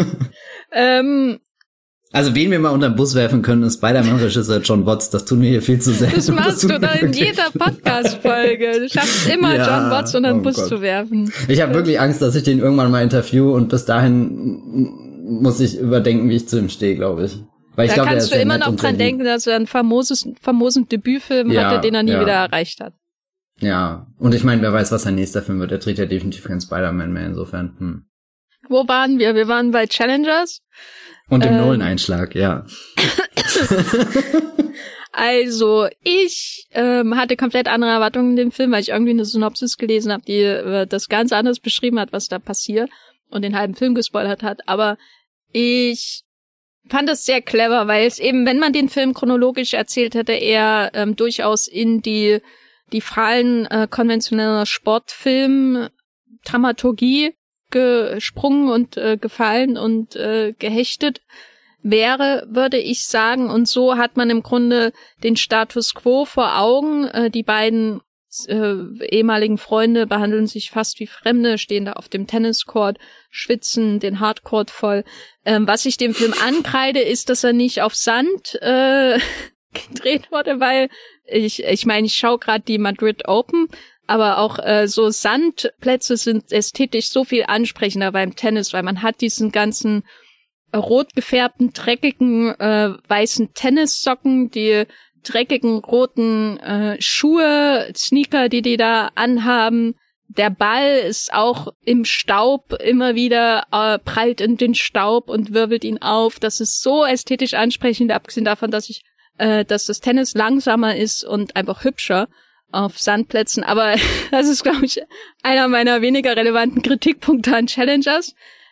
Also wen wir mal unter den Bus werfen können, ist Spider-Man-Regisseur John Watts. Das tun wir hier viel zu selten. Das machst du da in jeder Podcast-Folge. Du schaffst immer, John Watts unter den Bus zu werfen. Ich habe wirklich Angst, dass ich den irgendwann mal interview und bis dahin muss ich überdenken, wie ich zu ihm stehe, glaube ich. Weil ich da glaube, kannst du immer noch dran denken, dass er einen famosen Debütfilm hatte, den er nie wieder erreicht hat. Ja, und ich meine, wer weiß, was sein nächster Film wird. Er dreht ja definitiv kein Spider-Man mehr, insofern. Wo waren wir? Wir waren bei Challengers. Und dem Nolan-Einschlag, ja. Also, ich hatte komplett andere Erwartungen in dem Film, weil ich irgendwie eine Synopsis gelesen habe, die das ganz anders beschrieben hat, was da passiert und den halben Film gespoilert hat. Aber ich fand es sehr clever, weil es eben, wenn man den Film chronologisch erzählt hätte, eher durchaus in die Fallen konventioneller Sportfilm-Dramaturgie gesprungen und gefallen und gehechtet wäre, würde ich sagen. Und so hat man im Grunde den Status quo vor Augen. Die beiden ehemaligen Freunde behandeln sich fast wie Fremde, stehen da auf dem Tenniscourt, schwitzen den Hardcourt voll. Was ich dem Film ankreide, ist, dass er nicht auf Sand gedreht wurde, weil ich meine, ich schaue gerade die Madrid Open, aber auch so Sandplätze sind ästhetisch so viel ansprechender beim Tennis, weil man hat diesen ganzen rot gefärbten, dreckigen, weißen Tennissocken, die dreckigen roten Schuhe, Sneaker, die da anhaben. Der Ball ist auch im Staub immer wieder, prallt in den Staub und wirbelt ihn auf. Das ist so ästhetisch ansprechend, abgesehen davon, dass das Tennis langsamer ist und einfach hübscher auf Sandplätzen. Aber das ist, glaube ich, einer meiner weniger relevanten Kritikpunkte an Challengers.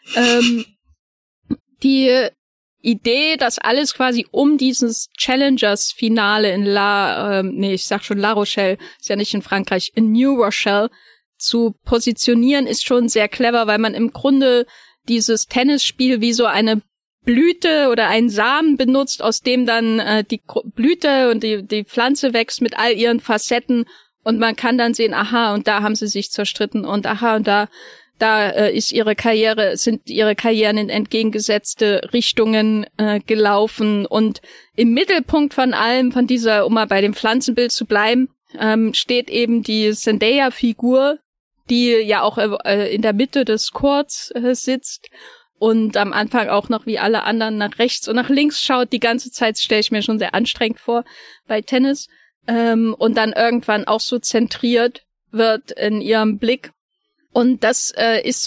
Die Idee, dass alles quasi um dieses Challengers-Finale in La Rochelle, ist ja nicht in Frankreich, in New Rochelle zu positionieren, ist schon sehr clever, weil man im Grunde dieses Tennisspiel wie so eine Blüte oder einen Samen benutzt, aus dem dann die Blüte und die Pflanze wächst mit all ihren Facetten und man kann dann sehen, aha, und da haben sie sich zerstritten und aha, und da sind ihre Karrieren in entgegengesetzte Richtungen gelaufen und im Mittelpunkt von allem, von dieser, um mal bei dem Pflanzenbild zu bleiben, steht eben die Zendaya-Figur, die ja auch in der Mitte des Courts sitzt und am Anfang auch noch wie alle anderen nach rechts und nach links schaut. Die ganze Zeit stelle ich mir schon sehr anstrengend vor bei Tennis und dann irgendwann auch so zentriert wird in ihrem Blick. Und das ist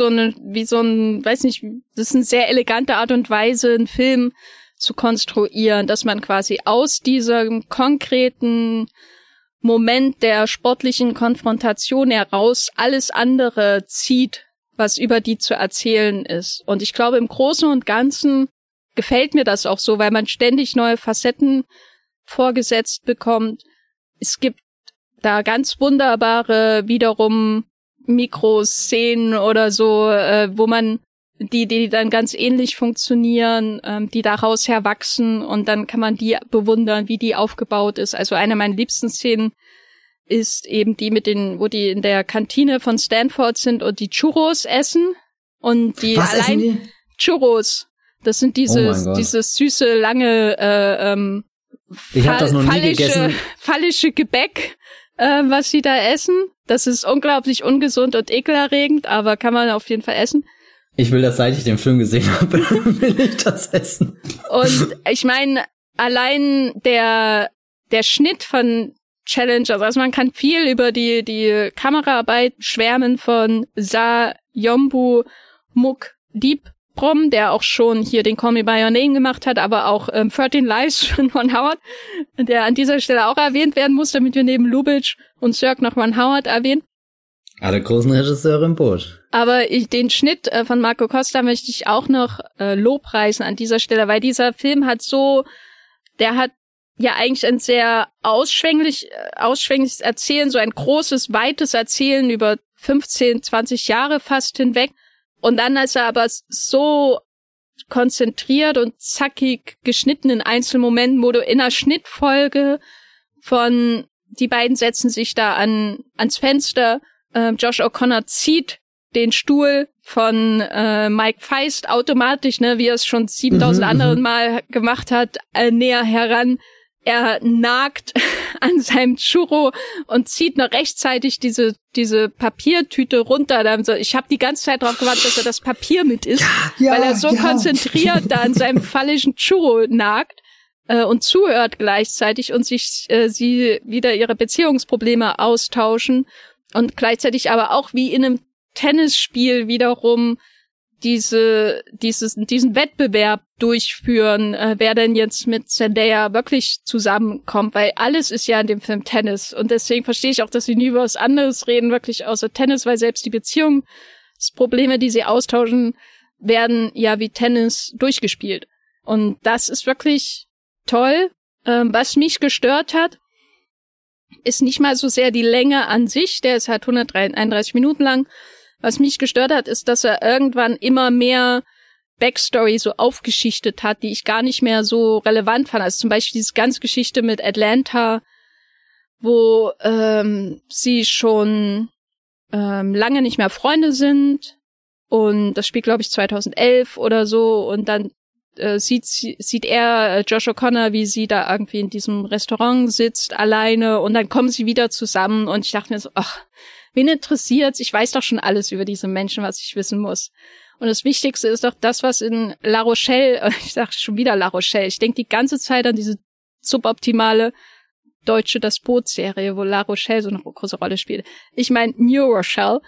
das ist eine sehr elegante Art und Weise, einen Film zu konstruieren, dass man quasi aus diesem konkreten Moment der sportlichen Konfrontation heraus alles andere zieht, was über die zu erzählen ist. Und ich glaube, im Großen und Ganzen gefällt mir das auch so, weil man ständig neue Facetten vorgesetzt bekommt. Es gibt da ganz wunderbare, wiederum Mikroszenen oder so, wo man die dann ganz ähnlich funktionieren, die daraus herwachsen und dann kann man die bewundern, wie die aufgebaut ist. Also eine meiner liebsten Szenen ist eben die wo die in der Kantine von Stanford sind und die Churros essen und die Was essen die? Churros. Das sind dieses süße, lange ich hab das noch nie gegessen. Phallische Gebäck, was sie da essen. Das ist unglaublich ungesund und ekelerregend, aber kann man auf jeden Fall essen. Ich will das, seit ich den Film gesehen habe, will ich das essen. Und ich meine, allein der Schnitt von Challengers, also man kann viel über die Kameraarbeit schwärmen von Sa Yombu Muk Deeprom, der auch schon hier den Call Me By Your Name gemacht hat, aber auch 13 Lives von Ron Howard, der an dieser Stelle auch erwähnt werden muss, damit wir neben Lubitsch und Sirk noch Ron Howard erwähnen. Alle großen Regisseure im Boot. Aber den Schnitt von Marco Costa möchte ich auch noch lobpreisen an dieser Stelle, weil dieser Film der hat ja eigentlich ein sehr ausschwängliches Erzählen, so ein großes, weites Erzählen über 15, 20 Jahre fast hinweg. Und dann ist er aber so konzentriert und zackig geschnitten in Einzelmomenten, wo du in einer Schnittfolge von, die beiden setzen sich da ans Fenster, Josh O'Connor zieht den Stuhl von Mike Feist automatisch, ne, wie er es schon 7000 anderen Mal gemacht hat, näher heran. Er nagt an seinem Churro und zieht noch rechtzeitig diese Papiertüte runter. Ich habe die ganze Zeit darauf gewartet, dass er das Papier mit isst, weil er so konzentriert da an seinem fallischen Churro nagt und zuhört gleichzeitig und sie wieder ihre Beziehungsprobleme austauschen und gleichzeitig aber auch wie in einem Tennisspiel wiederum diesen Wettbewerb durchführen, wer denn jetzt mit Zendaya wirklich zusammenkommt, weil alles ist ja in dem Film Tennis und deswegen verstehe ich auch, dass sie nie über was anderes reden, wirklich außer Tennis, weil selbst die Beziehungsprobleme, die sie austauschen, werden ja wie Tennis durchgespielt. Und das ist wirklich toll. Was mich gestört hat, ist nicht mal so sehr die Länge an sich, der ist halt 131 Minuten lang. Was mich gestört hat, ist, dass er irgendwann immer mehr Backstory so aufgeschichtet hat, die ich gar nicht mehr so relevant fand. Also zum Beispiel diese ganze Geschichte mit Atlanta, wo sie schon lange nicht mehr Freunde sind und das spielt, glaube ich, 2011 oder so und dann sieht er Josh O'Connor, wie sie da irgendwie in diesem Restaurant sitzt, alleine und dann kommen sie wieder zusammen und ich dachte mir so, ach, wen interessiert's? Ich weiß doch schon alles über diese Menschen, was ich wissen muss. Und das Wichtigste ist doch das, was in La Rochelle, ich sag schon wieder La Rochelle, ich denke die ganze Zeit an diese suboptimale deutsche Das Boot-Serie, wo La Rochelle so eine große Rolle spielt. Ich meine New Rochelle.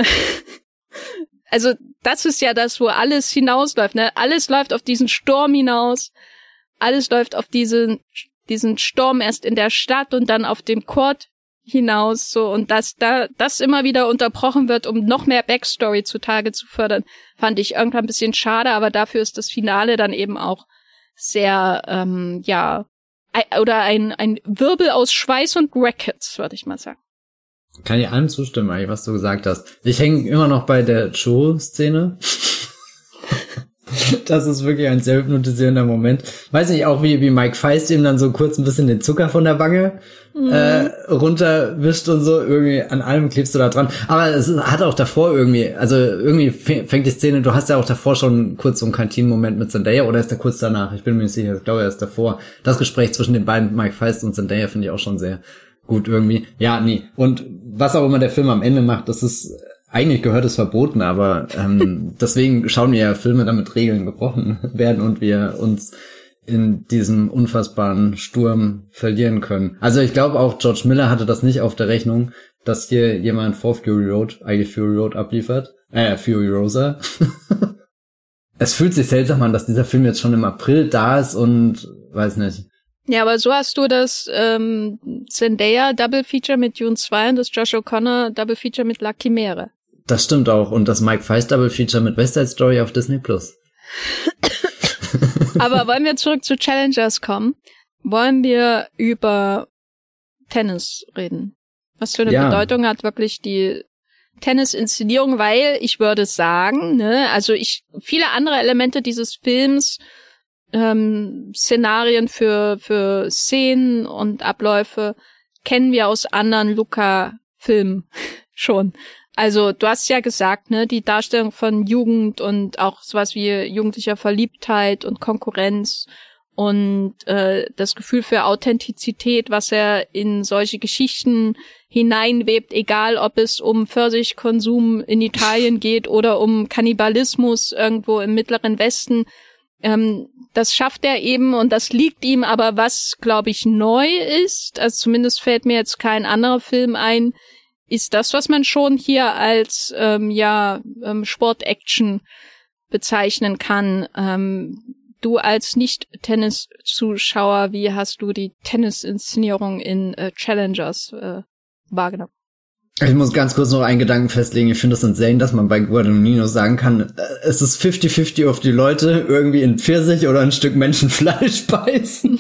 Also das ist ja das, wo alles hinausläuft, ne? Alles läuft auf diesen Sturm hinaus. Alles läuft auf diesen Sturm erst in der Stadt und dann auf dem Court hinaus, so, und dass das immer wieder unterbrochen wird, um noch mehr Backstory zutage zu fördern, fand ich irgendwann ein bisschen schade, aber dafür ist das Finale dann eben auch sehr, oder ein Wirbel aus Schweiß und Rackets, würde ich mal sagen. Kann ich allem zustimmen, eigentlich, was du gesagt hast. Ich hänge immer noch bei der Joe-Szene. Das ist wirklich ein sehr hypnotisierender Moment. Weiß nicht, auch wie Mike Feist ihm dann so kurz ein bisschen den Zucker von der Wange runterwischt und so. Irgendwie an allem klebst du da dran. Aber es hat auch davor irgendwie, also irgendwie fängt die Szene, du hast ja auch davor schon kurz so einen Kantinenmoment mit Zendaya, oder ist der kurz danach? Ich bin mir nicht sicher, ich glaube, er ist davor. Das Gespräch zwischen den beiden, Mike Feist und Zendaya, finde ich auch schon sehr gut irgendwie. Ja, nee. Und was auch immer der Film am Ende macht, das ist, eigentlich gehört es verboten, aber deswegen schauen wir ja Filme, damit Regeln gebrochen werden und wir uns in diesem unfassbaren Sturm verlieren können. Also ich glaube auch, George Miller hatte das nicht auf der Rechnung, dass hier jemand vor Fury Road eigentlich Fury Road abliefert. Fury Rosa. Es fühlt sich seltsam an, dass dieser Film jetzt schon im April da ist und weiß nicht. Ja, aber so hast du das Zendaya Double Feature mit Dune 2 und das Josh O'Connor Double Feature mit La Chimere. Das stimmt auch. Und das Mike Feist Double Feature mit West Side Story auf Disney+. Aber wollen wir zurück zu Challengers kommen? Wollen wir über Tennis reden? Was für eine Bedeutung hat wirklich die Tennis-Inszenierung? Weil ich würde sagen, ne, also viele andere Elemente dieses Films, Szenarien für Szenen und Abläufe kennen wir aus anderen Luca-Filmen schon. Also du hast ja gesagt, ne, die Darstellung von Jugend und auch sowas wie jugendlicher Verliebtheit und Konkurrenz und das Gefühl für Authentizität, was er in solche Geschichten hineinwebt, egal ob es um Pfirsichkonsum in Italien geht oder um Kannibalismus irgendwo im Mittleren Westen. Das schafft er eben und das liegt ihm, aber was, glaube ich, neu ist, also zumindest fällt mir jetzt kein anderer Film ein, ist das, was man schon hier als Sport-Action bezeichnen kann. Du als Nicht-Tennis-Zuschauer, wie hast du die Tennis-Inszenierung in Challengers wahrgenommen? Ich muss ganz kurz noch einen Gedanken festlegen. Ich finde es insane, dass man bei Guadagnino sagen kann, es ist 50-50 auf die Leute irgendwie in Pfirsich oder ein Stück Menschenfleisch beißen.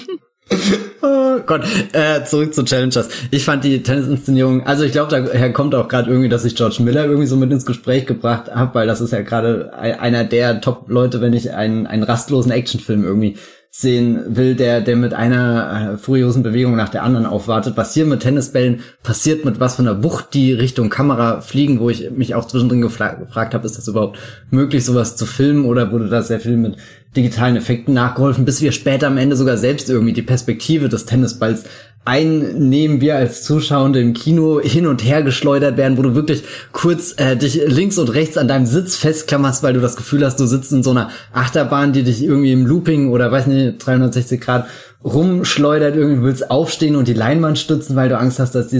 Oh Gott, zurück zu Challengers. Ich fand die Tennisinszenierung, also ich glaube, daher kommt auch gerade irgendwie, dass ich George Miller irgendwie so mit ins Gespräch gebracht habe, weil das ist ja gerade einer der Top-Leute, wenn ich einen rastlosen Actionfilm irgendwie sehen will, der mit einer furiosen Bewegung nach der anderen aufwartet. Was hier mit Tennisbällen passiert, mit was von der Wucht die Richtung Kamera fliegen, wo ich mich auch zwischendrin gefragt habe, ist das überhaupt möglich, sowas zu filmen, oder wurde da sehr viel mit digitalen Effekten nachgeholfen, bis wir später am Ende sogar selbst irgendwie die Perspektive des Tennisballs einnehmen, wir als Zuschauende im Kino hin und her geschleudert werden, wo du wirklich kurz dich links und rechts an deinem Sitz festklammerst, weil du das Gefühl hast, du sitzt in so einer Achterbahn, die dich irgendwie im Looping oder weiß nicht, 360 Grad rumschleudert, irgendwie willst aufstehen und die Leinwand stützen, weil du Angst hast, dass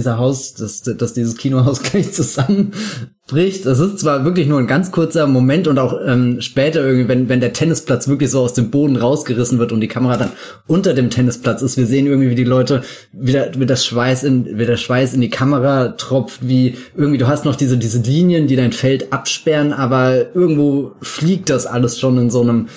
dass dieses Kinohaus gleich zusammenbricht. Das ist zwar wirklich nur ein ganz kurzer Moment und auch später irgendwie, wenn der Tennisplatz wirklich so aus dem Boden rausgerissen wird und die Kamera dann unter dem Tennisplatz ist, wir sehen irgendwie, wie die Leute wieder der Schweiß in die Kamera tropft, wie irgendwie du hast noch diese Linien, die dein Feld absperren, aber irgendwo fliegt das alles schon in so einem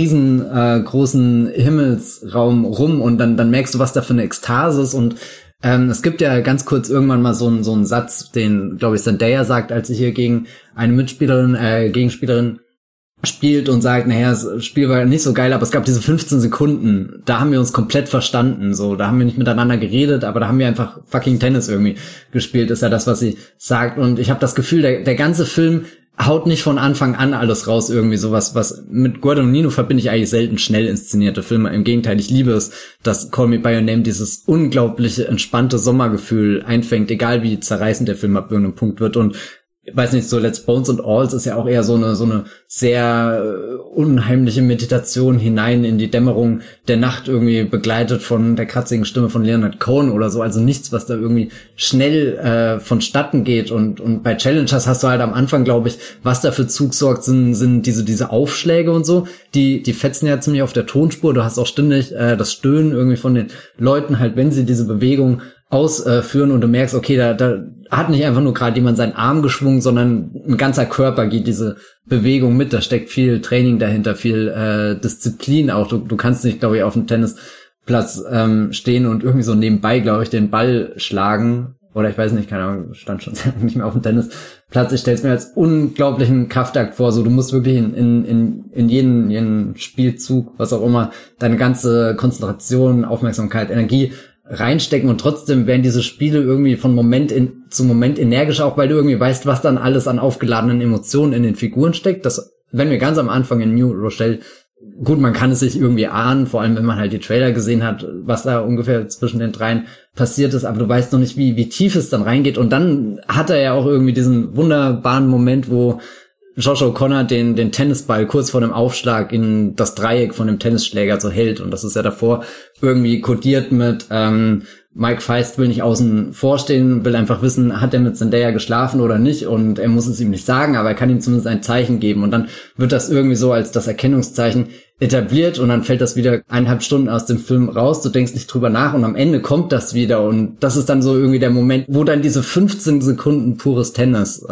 riesengroßen Himmelsraum rum und dann merkst du, was da für eine Ekstase ist. Und es gibt ja ganz kurz irgendwann mal so einen Satz, den, glaube ich, Zendaya sagt, als sie hier gegen eine Gegenspielerin spielt und sagt, naja, das Spiel war nicht so geil, aber es gab diese 15 Sekunden, da haben wir uns komplett verstanden, so, da haben wir nicht miteinander geredet, aber da haben wir einfach fucking Tennis irgendwie gespielt, ist ja das, was sie sagt. Und ich habe das Gefühl, der ganze Film haut nicht von Anfang an alles raus, irgendwie sowas, was mit Guadagnino verbinde ich eigentlich selten schnell inszenierte Filme. Im Gegenteil, ich liebe es, dass Call Me By Your Name dieses unglaubliche, entspannte Sommergefühl einfängt, egal wie zerreißend der Film ab irgendeinem Punkt wird. Und ich weiß nicht, so Let's Bones and Alls ist ja auch eher so eine sehr unheimliche Meditation hinein in die Dämmerung der Nacht, irgendwie begleitet von der kratzigen Stimme von Leonard Cohen oder so. Also nichts, was da irgendwie schnell vonstatten geht. Und bei Challengers hast du halt am Anfang, glaube ich, was da für Zug sorgt, sind diese Aufschläge und so. Die fetzen ja ziemlich auf der Tonspur. Du hast auch ständig das Stöhnen irgendwie von den Leuten halt, wenn sie diese Bewegung ausführen, und du merkst, okay, da hat nicht einfach nur gerade jemand seinen Arm geschwungen, sondern ein ganzer Körper geht diese Bewegung mit. Da steckt viel Training dahinter, viel Disziplin auch. Du kannst nicht, glaube ich, auf dem Tennisplatz stehen und irgendwie so nebenbei, glaube ich, den Ball schlagen. Oder ich weiß nicht, keine Ahnung, stand schon nicht mehr auf dem Tennisplatz. Ich stelle es mir als unglaublichen Kraftakt vor. So, du musst wirklich in jeden Spielzug, was auch immer, deine ganze Konzentration, Aufmerksamkeit, Energie reinstecken, und trotzdem werden diese Spiele irgendwie von Moment zu Moment energisch, auch weil du irgendwie weißt, was dann alles an aufgeladenen Emotionen in den Figuren steckt. Das, wenn wir ganz am Anfang in New Rochelle, gut, man kann es sich irgendwie ahnen, vor allem wenn man halt die Trailer gesehen hat, was da ungefähr zwischen den dreien passiert ist, aber du weißt noch nicht, wie tief es dann reingeht. Und dann hat er ja auch irgendwie diesen wunderbaren Moment, wo Josh O'Connor den Tennisball kurz vor dem Aufschlag in das Dreieck von dem Tennisschläger so hält. Und das ist ja davor irgendwie kodiert mit Mike Feist will nicht außen vorstehen, will einfach wissen, hat er mit Zendaya geschlafen oder nicht, und er muss es ihm nicht sagen, aber er kann ihm zumindest ein Zeichen geben, und dann wird das irgendwie so als das Erkennungszeichen etabliert, und dann fällt das wieder 1,5 Stunden aus dem Film raus, du denkst nicht drüber nach, und am Ende kommt das wieder, und das ist dann so irgendwie der Moment, wo dann diese 15 Sekunden pures Tennis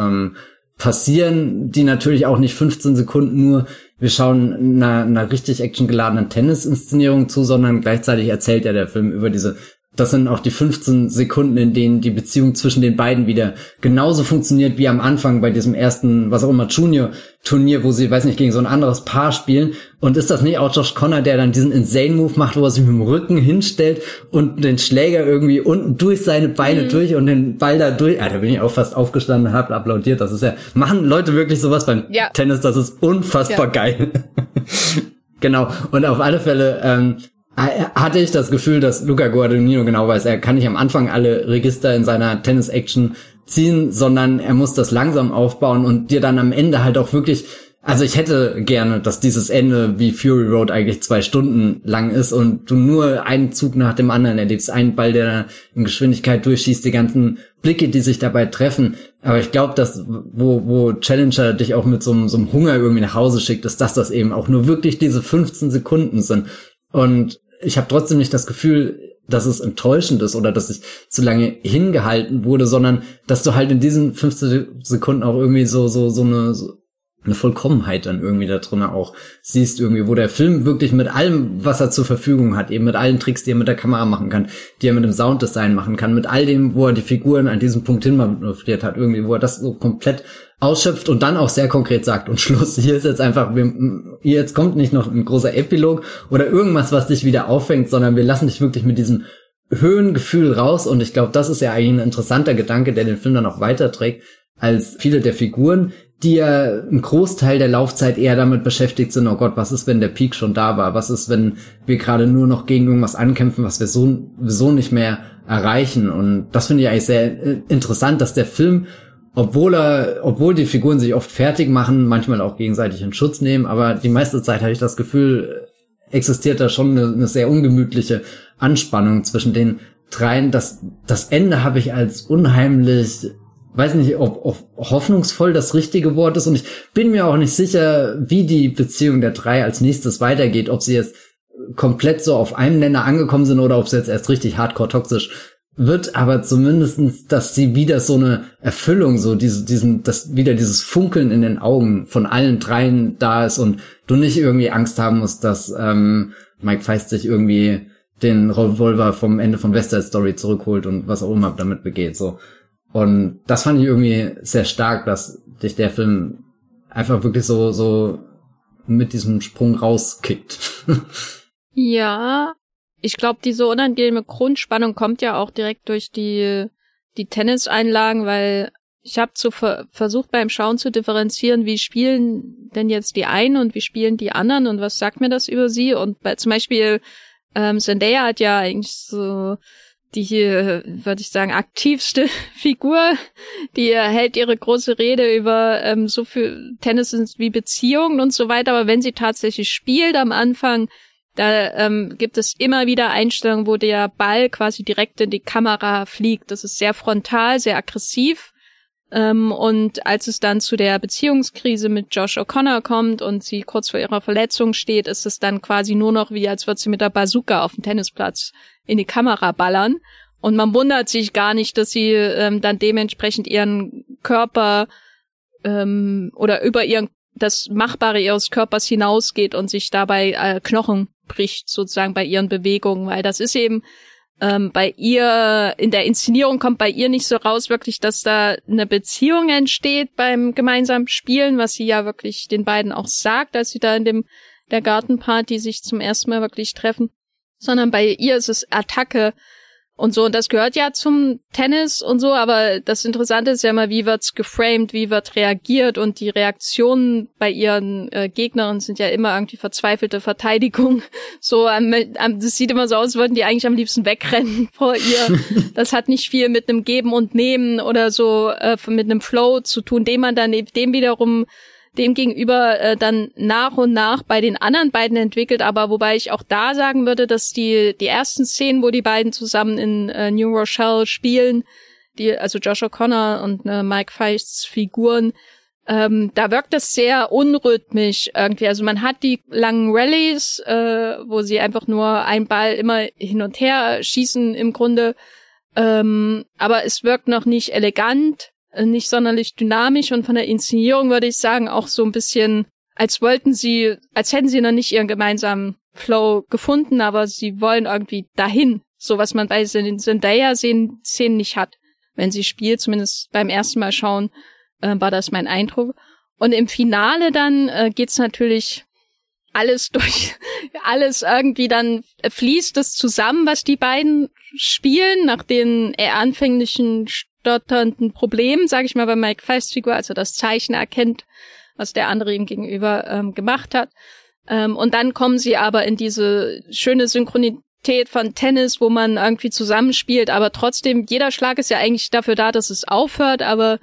passieren, die natürlich auch nicht 15 Sekunden nur, wir schauen einer richtig actiongeladenen Tennisinszenierung zu, sondern gleichzeitig erzählt ja der Film über das sind auch die 15 Sekunden, in denen die Beziehung zwischen den beiden wieder genauso funktioniert wie am Anfang bei diesem ersten, was auch immer, Junior-Turnier, wo sie, weiß nicht, gegen so ein anderes Paar spielen. Und ist das nicht auch Josh Connor, der dann diesen Insane-Move macht, wo er sich mit dem Rücken hinstellt und den Schläger irgendwie unten durch seine Beine durch und den Ball da durch? Da bin ich auch fast aufgestanden und hab applaudiert. Das ist ja, machen Leute wirklich sowas beim Tennis? Das ist unfassbar geil. Genau. Und auf alle Fälle, hatte ich das Gefühl, dass Luca Guadagnino genau weiß, er kann nicht am Anfang alle Register in seiner Tennis-Action ziehen, sondern er muss das langsam aufbauen und dir dann am Ende halt auch wirklich, also ich hätte gerne, dass dieses Ende wie Fury Road eigentlich 2 Stunden lang ist und du nur einen Zug nach dem anderen erlebst, einen Ball, der in Geschwindigkeit durchschießt, die ganzen Blicke, die sich dabei treffen. Aber ich glaube, dass wo Challenger dich auch mit so einem Hunger irgendwie nach Hause schickt, ist, dass das eben auch nur wirklich diese 15 Sekunden sind. Und ich habe trotzdem nicht das Gefühl, dass es enttäuschend ist oder dass ich zu lange hingehalten wurde, sondern dass du halt in diesen 15 Sekunden auch irgendwie so eine Vollkommenheit dann irgendwie da drin auch siehst, irgendwie, wo der Film wirklich mit allem, was er zur Verfügung hat, eben mit allen Tricks, die er mit der Kamera machen kann, die er mit dem Sounddesign machen kann, mit all dem, wo er die Figuren an diesem Punkt hinmanövriert hat, irgendwie, wo er das so komplett ausschöpft und dann auch sehr konkret sagt, und Schluss, hier ist jetzt einfach, jetzt kommt nicht noch ein großer Epilog oder irgendwas, was dich wieder auffängt, sondern wir lassen dich wirklich mit diesem Höhengefühl raus, und ich glaube, das ist ja eigentlich ein interessanter Gedanke, der den Film dann auch weiterträgt, als viele der Figuren, die ja einen Großteil der Laufzeit eher damit beschäftigt sind, oh Gott, was ist, wenn der Peak schon da war? Was ist, wenn wir gerade nur noch gegen irgendwas ankämpfen, was wir so nicht mehr erreichen? Und das finde ich eigentlich sehr interessant, dass der Film, obwohl die Figuren sich oft fertig machen, manchmal auch gegenseitig in Schutz nehmen, aber die meiste Zeit habe ich das Gefühl, existiert da schon eine sehr ungemütliche Anspannung zwischen den dreien. Das Ende habe ich als unheimlich, weiß nicht, ob hoffnungsvoll das richtige Wort ist, und ich bin mir auch nicht sicher, wie die Beziehung der drei als nächstes weitergeht, ob sie jetzt komplett so auf einem Nenner angekommen sind oder ob sie jetzt erst richtig hardcore toxisch wird, aber zumindestens, dass sie wieder so eine Erfüllung, so wieder dieses Funkeln in den Augen von allen dreien da ist und du nicht irgendwie Angst haben musst, dass Mike Feist sich irgendwie den Revolver vom Ende von West Side Story zurückholt und was auch immer damit begeht, so. Und das fand ich irgendwie sehr stark, dass dich der Film einfach wirklich so mit diesem Sprung rauskickt. Ja, ich glaube, diese unangenehme Grundspannung kommt ja auch direkt durch die Tenniseinlagen, weil ich habe versucht beim Schauen zu differenzieren, wie spielen denn jetzt die einen und wie spielen die anderen und was sagt mir das über sie? Und zum Beispiel Zendaya hat ja eigentlich so die hier, würde ich sagen, aktivste Figur, die hält ihre große Rede über so viel Tennis wie Beziehungen und so weiter, aber wenn sie tatsächlich spielt am Anfang, da gibt es immer wieder Einstellungen, wo der Ball quasi direkt in die Kamera fliegt. Das ist sehr frontal, sehr aggressiv. Und als es dann zu der Beziehungskrise mit Josh O'Connor kommt und sie kurz vor ihrer Verletzung steht, ist es dann quasi nur noch wie, als würde sie mit der Bazooka auf dem Tennisplatz in die Kamera ballern. Und man wundert sich gar nicht, dass sie dann dementsprechend ihren Körper oder über das Machbare ihres Körpers hinausgeht und sich dabei Knochen bricht, sozusagen bei ihren Bewegungen, weil das ist eben bei ihr, in der Inszenierung kommt bei ihr nicht so raus wirklich, dass da eine Beziehung entsteht beim gemeinsamen Spielen, was sie ja wirklich den beiden auch sagt, als sie da in der Gartenparty sich zum ersten Mal wirklich treffen, sondern bei ihr ist es Attacke und so, und das gehört ja zum Tennis und so, aber das Interessante ist ja immer, wie wird's geframed, wie wird reagiert, und die Reaktionen bei ihren Gegnerinnen sind ja immer irgendwie verzweifelte Verteidigung. So, das sieht immer so aus, als würden die eigentlich am liebsten wegrennen vor ihr. Das hat nicht viel mit einem Geben und Nehmen oder so mit einem Flow zu tun, den man dann dem gegenüber dann nach und nach bei den anderen beiden entwickelt, aber wobei ich auch da sagen würde, dass die ersten Szenen, wo die beiden zusammen in New Rochelle spielen, also Josh O'Connor und Mike Feists Figuren, da wirkt das sehr unrhythmisch irgendwie. Also man hat die langen Rallyes, wo sie einfach nur einen Ball immer hin und her schießen im Grunde, aber es wirkt noch nicht elegant, nicht sonderlich dynamisch, und von der Inszenierung würde ich sagen auch so ein bisschen, als hätten sie noch nicht ihren gemeinsamen Flow gefunden, aber sie wollen irgendwie dahin. So, was man bei den Zendaya-Szenen nicht hat. Wenn sie spielt, zumindest beim ersten Mal schauen, war das mein Eindruck. Und im Finale dann geht's natürlich alles irgendwie, dann fließt es zusammen, was die beiden spielen, nach den anfänglichen stotternden Problemen, sage ich mal, bei Mike Feists Figur, also das Zeichen erkennt, was der andere ihm gegenüber gemacht hat. Und dann kommen sie aber in diese schöne Synchronität von Tennis, wo man irgendwie zusammenspielt, aber trotzdem, jeder Schlag ist ja eigentlich dafür da, dass es aufhört, aber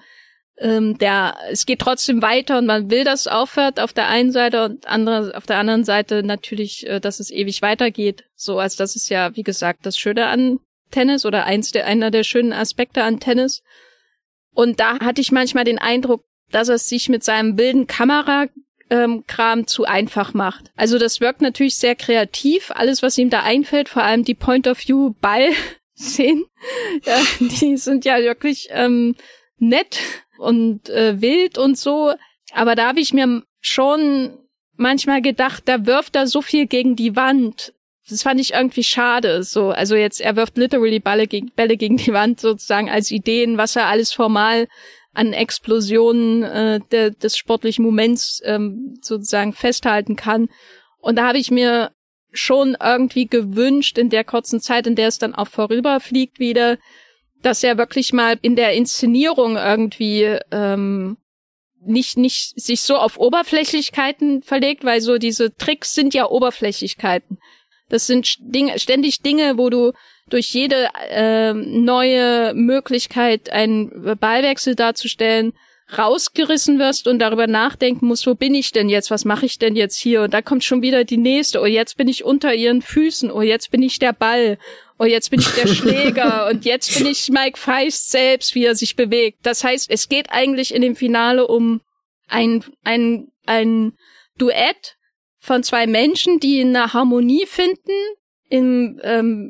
es geht trotzdem weiter und man will, dass es aufhört auf der einen Seite und auf der anderen Seite natürlich, dass es ewig weitergeht. So, also das ist ja, wie gesagt, das Schöne an Tennis oder einer der schönen Aspekte an Tennis. Und da hatte ich manchmal den Eindruck, dass er es sich mit seinem wilden Kamerakram zu einfach macht. Also das wirkt natürlich sehr kreativ, alles, was ihm da einfällt, vor allem die Point-of-View-Ball-Szenen, die sind ja wirklich nett und wild und so. Aber da habe ich mir schon manchmal gedacht, da wirft er so viel gegen die Wand. Das fand ich irgendwie schade. So, also jetzt, er wirft literally Bälle gegen die Wand sozusagen als Ideen, was er alles formal an Explosionen des sportlichen Moments sozusagen festhalten kann. Und da habe ich mir schon irgendwie gewünscht, in der kurzen Zeit, in der es dann auch vorüberfliegt wieder, dass er wirklich mal in der Inszenierung irgendwie nicht sich so auf Oberflächlichkeiten verlegt, weil so diese Tricks sind ja Oberflächlichkeiten. Das sind ständig Dinge, wo du durch jede neue Möglichkeit, einen Ballwechsel darzustellen, rausgerissen wirst und darüber nachdenken musst, wo bin ich denn jetzt, was mache ich denn jetzt hier? Und da kommt schon wieder die nächste, oh, jetzt bin ich unter ihren Füßen, oh, jetzt bin ich der Ball, oh, jetzt bin ich der Schläger und jetzt bin ich Mike Feist selbst, wie er sich bewegt. Das heißt, es geht eigentlich in dem Finale um ein Duett von zwei Menschen, die eine Harmonie finden im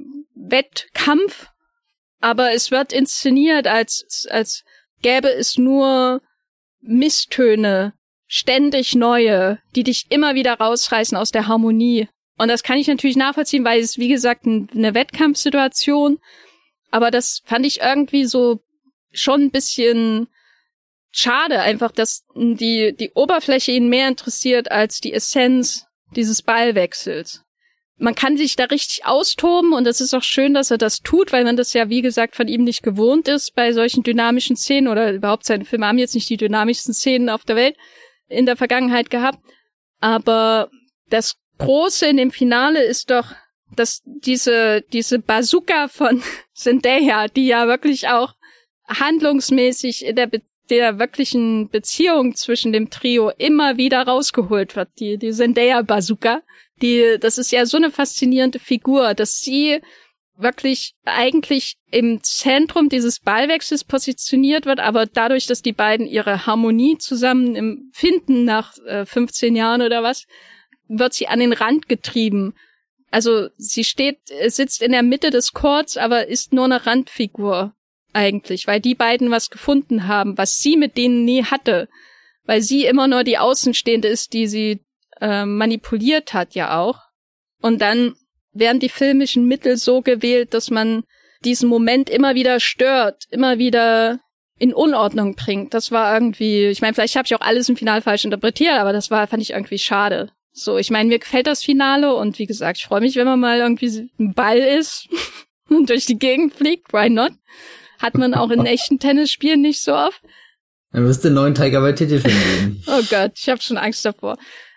Wettkampf, aber es wird inszeniert, als gäbe es nur Misstöne, ständig neue, die dich immer wieder rausreißen aus der Harmonie. Und das kann ich natürlich nachvollziehen, weil es, wie gesagt, eine Wettkampfsituation, aber das fand ich irgendwie so schon ein bisschen schade, einfach, dass die Oberfläche ihn mehr interessiert als die Essenz dieses Ballwechsels. Man kann sich da richtig austoben und es ist auch schön, dass er das tut, weil man das ja, wie gesagt, von ihm nicht gewohnt ist bei solchen dynamischen Szenen oder überhaupt seine Filme haben jetzt nicht die dynamischsten Szenen auf der Welt in der Vergangenheit gehabt. Aber das Große in dem Finale ist doch, dass diese Bazooka von Zendaya, die ja wirklich auch handlungsmäßig in der wirklichen Beziehung zwischen dem Trio immer wieder rausgeholt wird, die Zendaya-Bazooka. Das ist ja so eine faszinierende Figur, dass sie wirklich eigentlich im Zentrum dieses Ballwechsels positioniert wird, aber dadurch, dass die beiden ihre Harmonie zusammen finden nach 15 Jahren oder was, wird sie an den Rand getrieben. Also sie sitzt in der Mitte des Courts, aber ist nur eine Randfigur eigentlich, weil die beiden was gefunden haben, was sie mit denen nie hatte, weil sie immer nur die Außenstehende ist, die sie manipuliert hat ja auch. Und dann werden die filmischen Mittel so gewählt, dass man diesen Moment immer wieder stört, immer wieder in Unordnung bringt. Das war irgendwie, ich meine, vielleicht habe ich auch alles im Finale falsch interpretiert, aber fand ich irgendwie schade. So, ich meine, mir gefällt das Finale und wie gesagt, ich freue mich, wenn man mal irgendwie ein Ball ist und durch die Gegend fliegt. Why not? Hat man auch in echten Tennisspielen nicht so oft. Dann wirst du den neuen Taika Waititi-Film sehen. Oh Gott, ich habe schon Angst davor.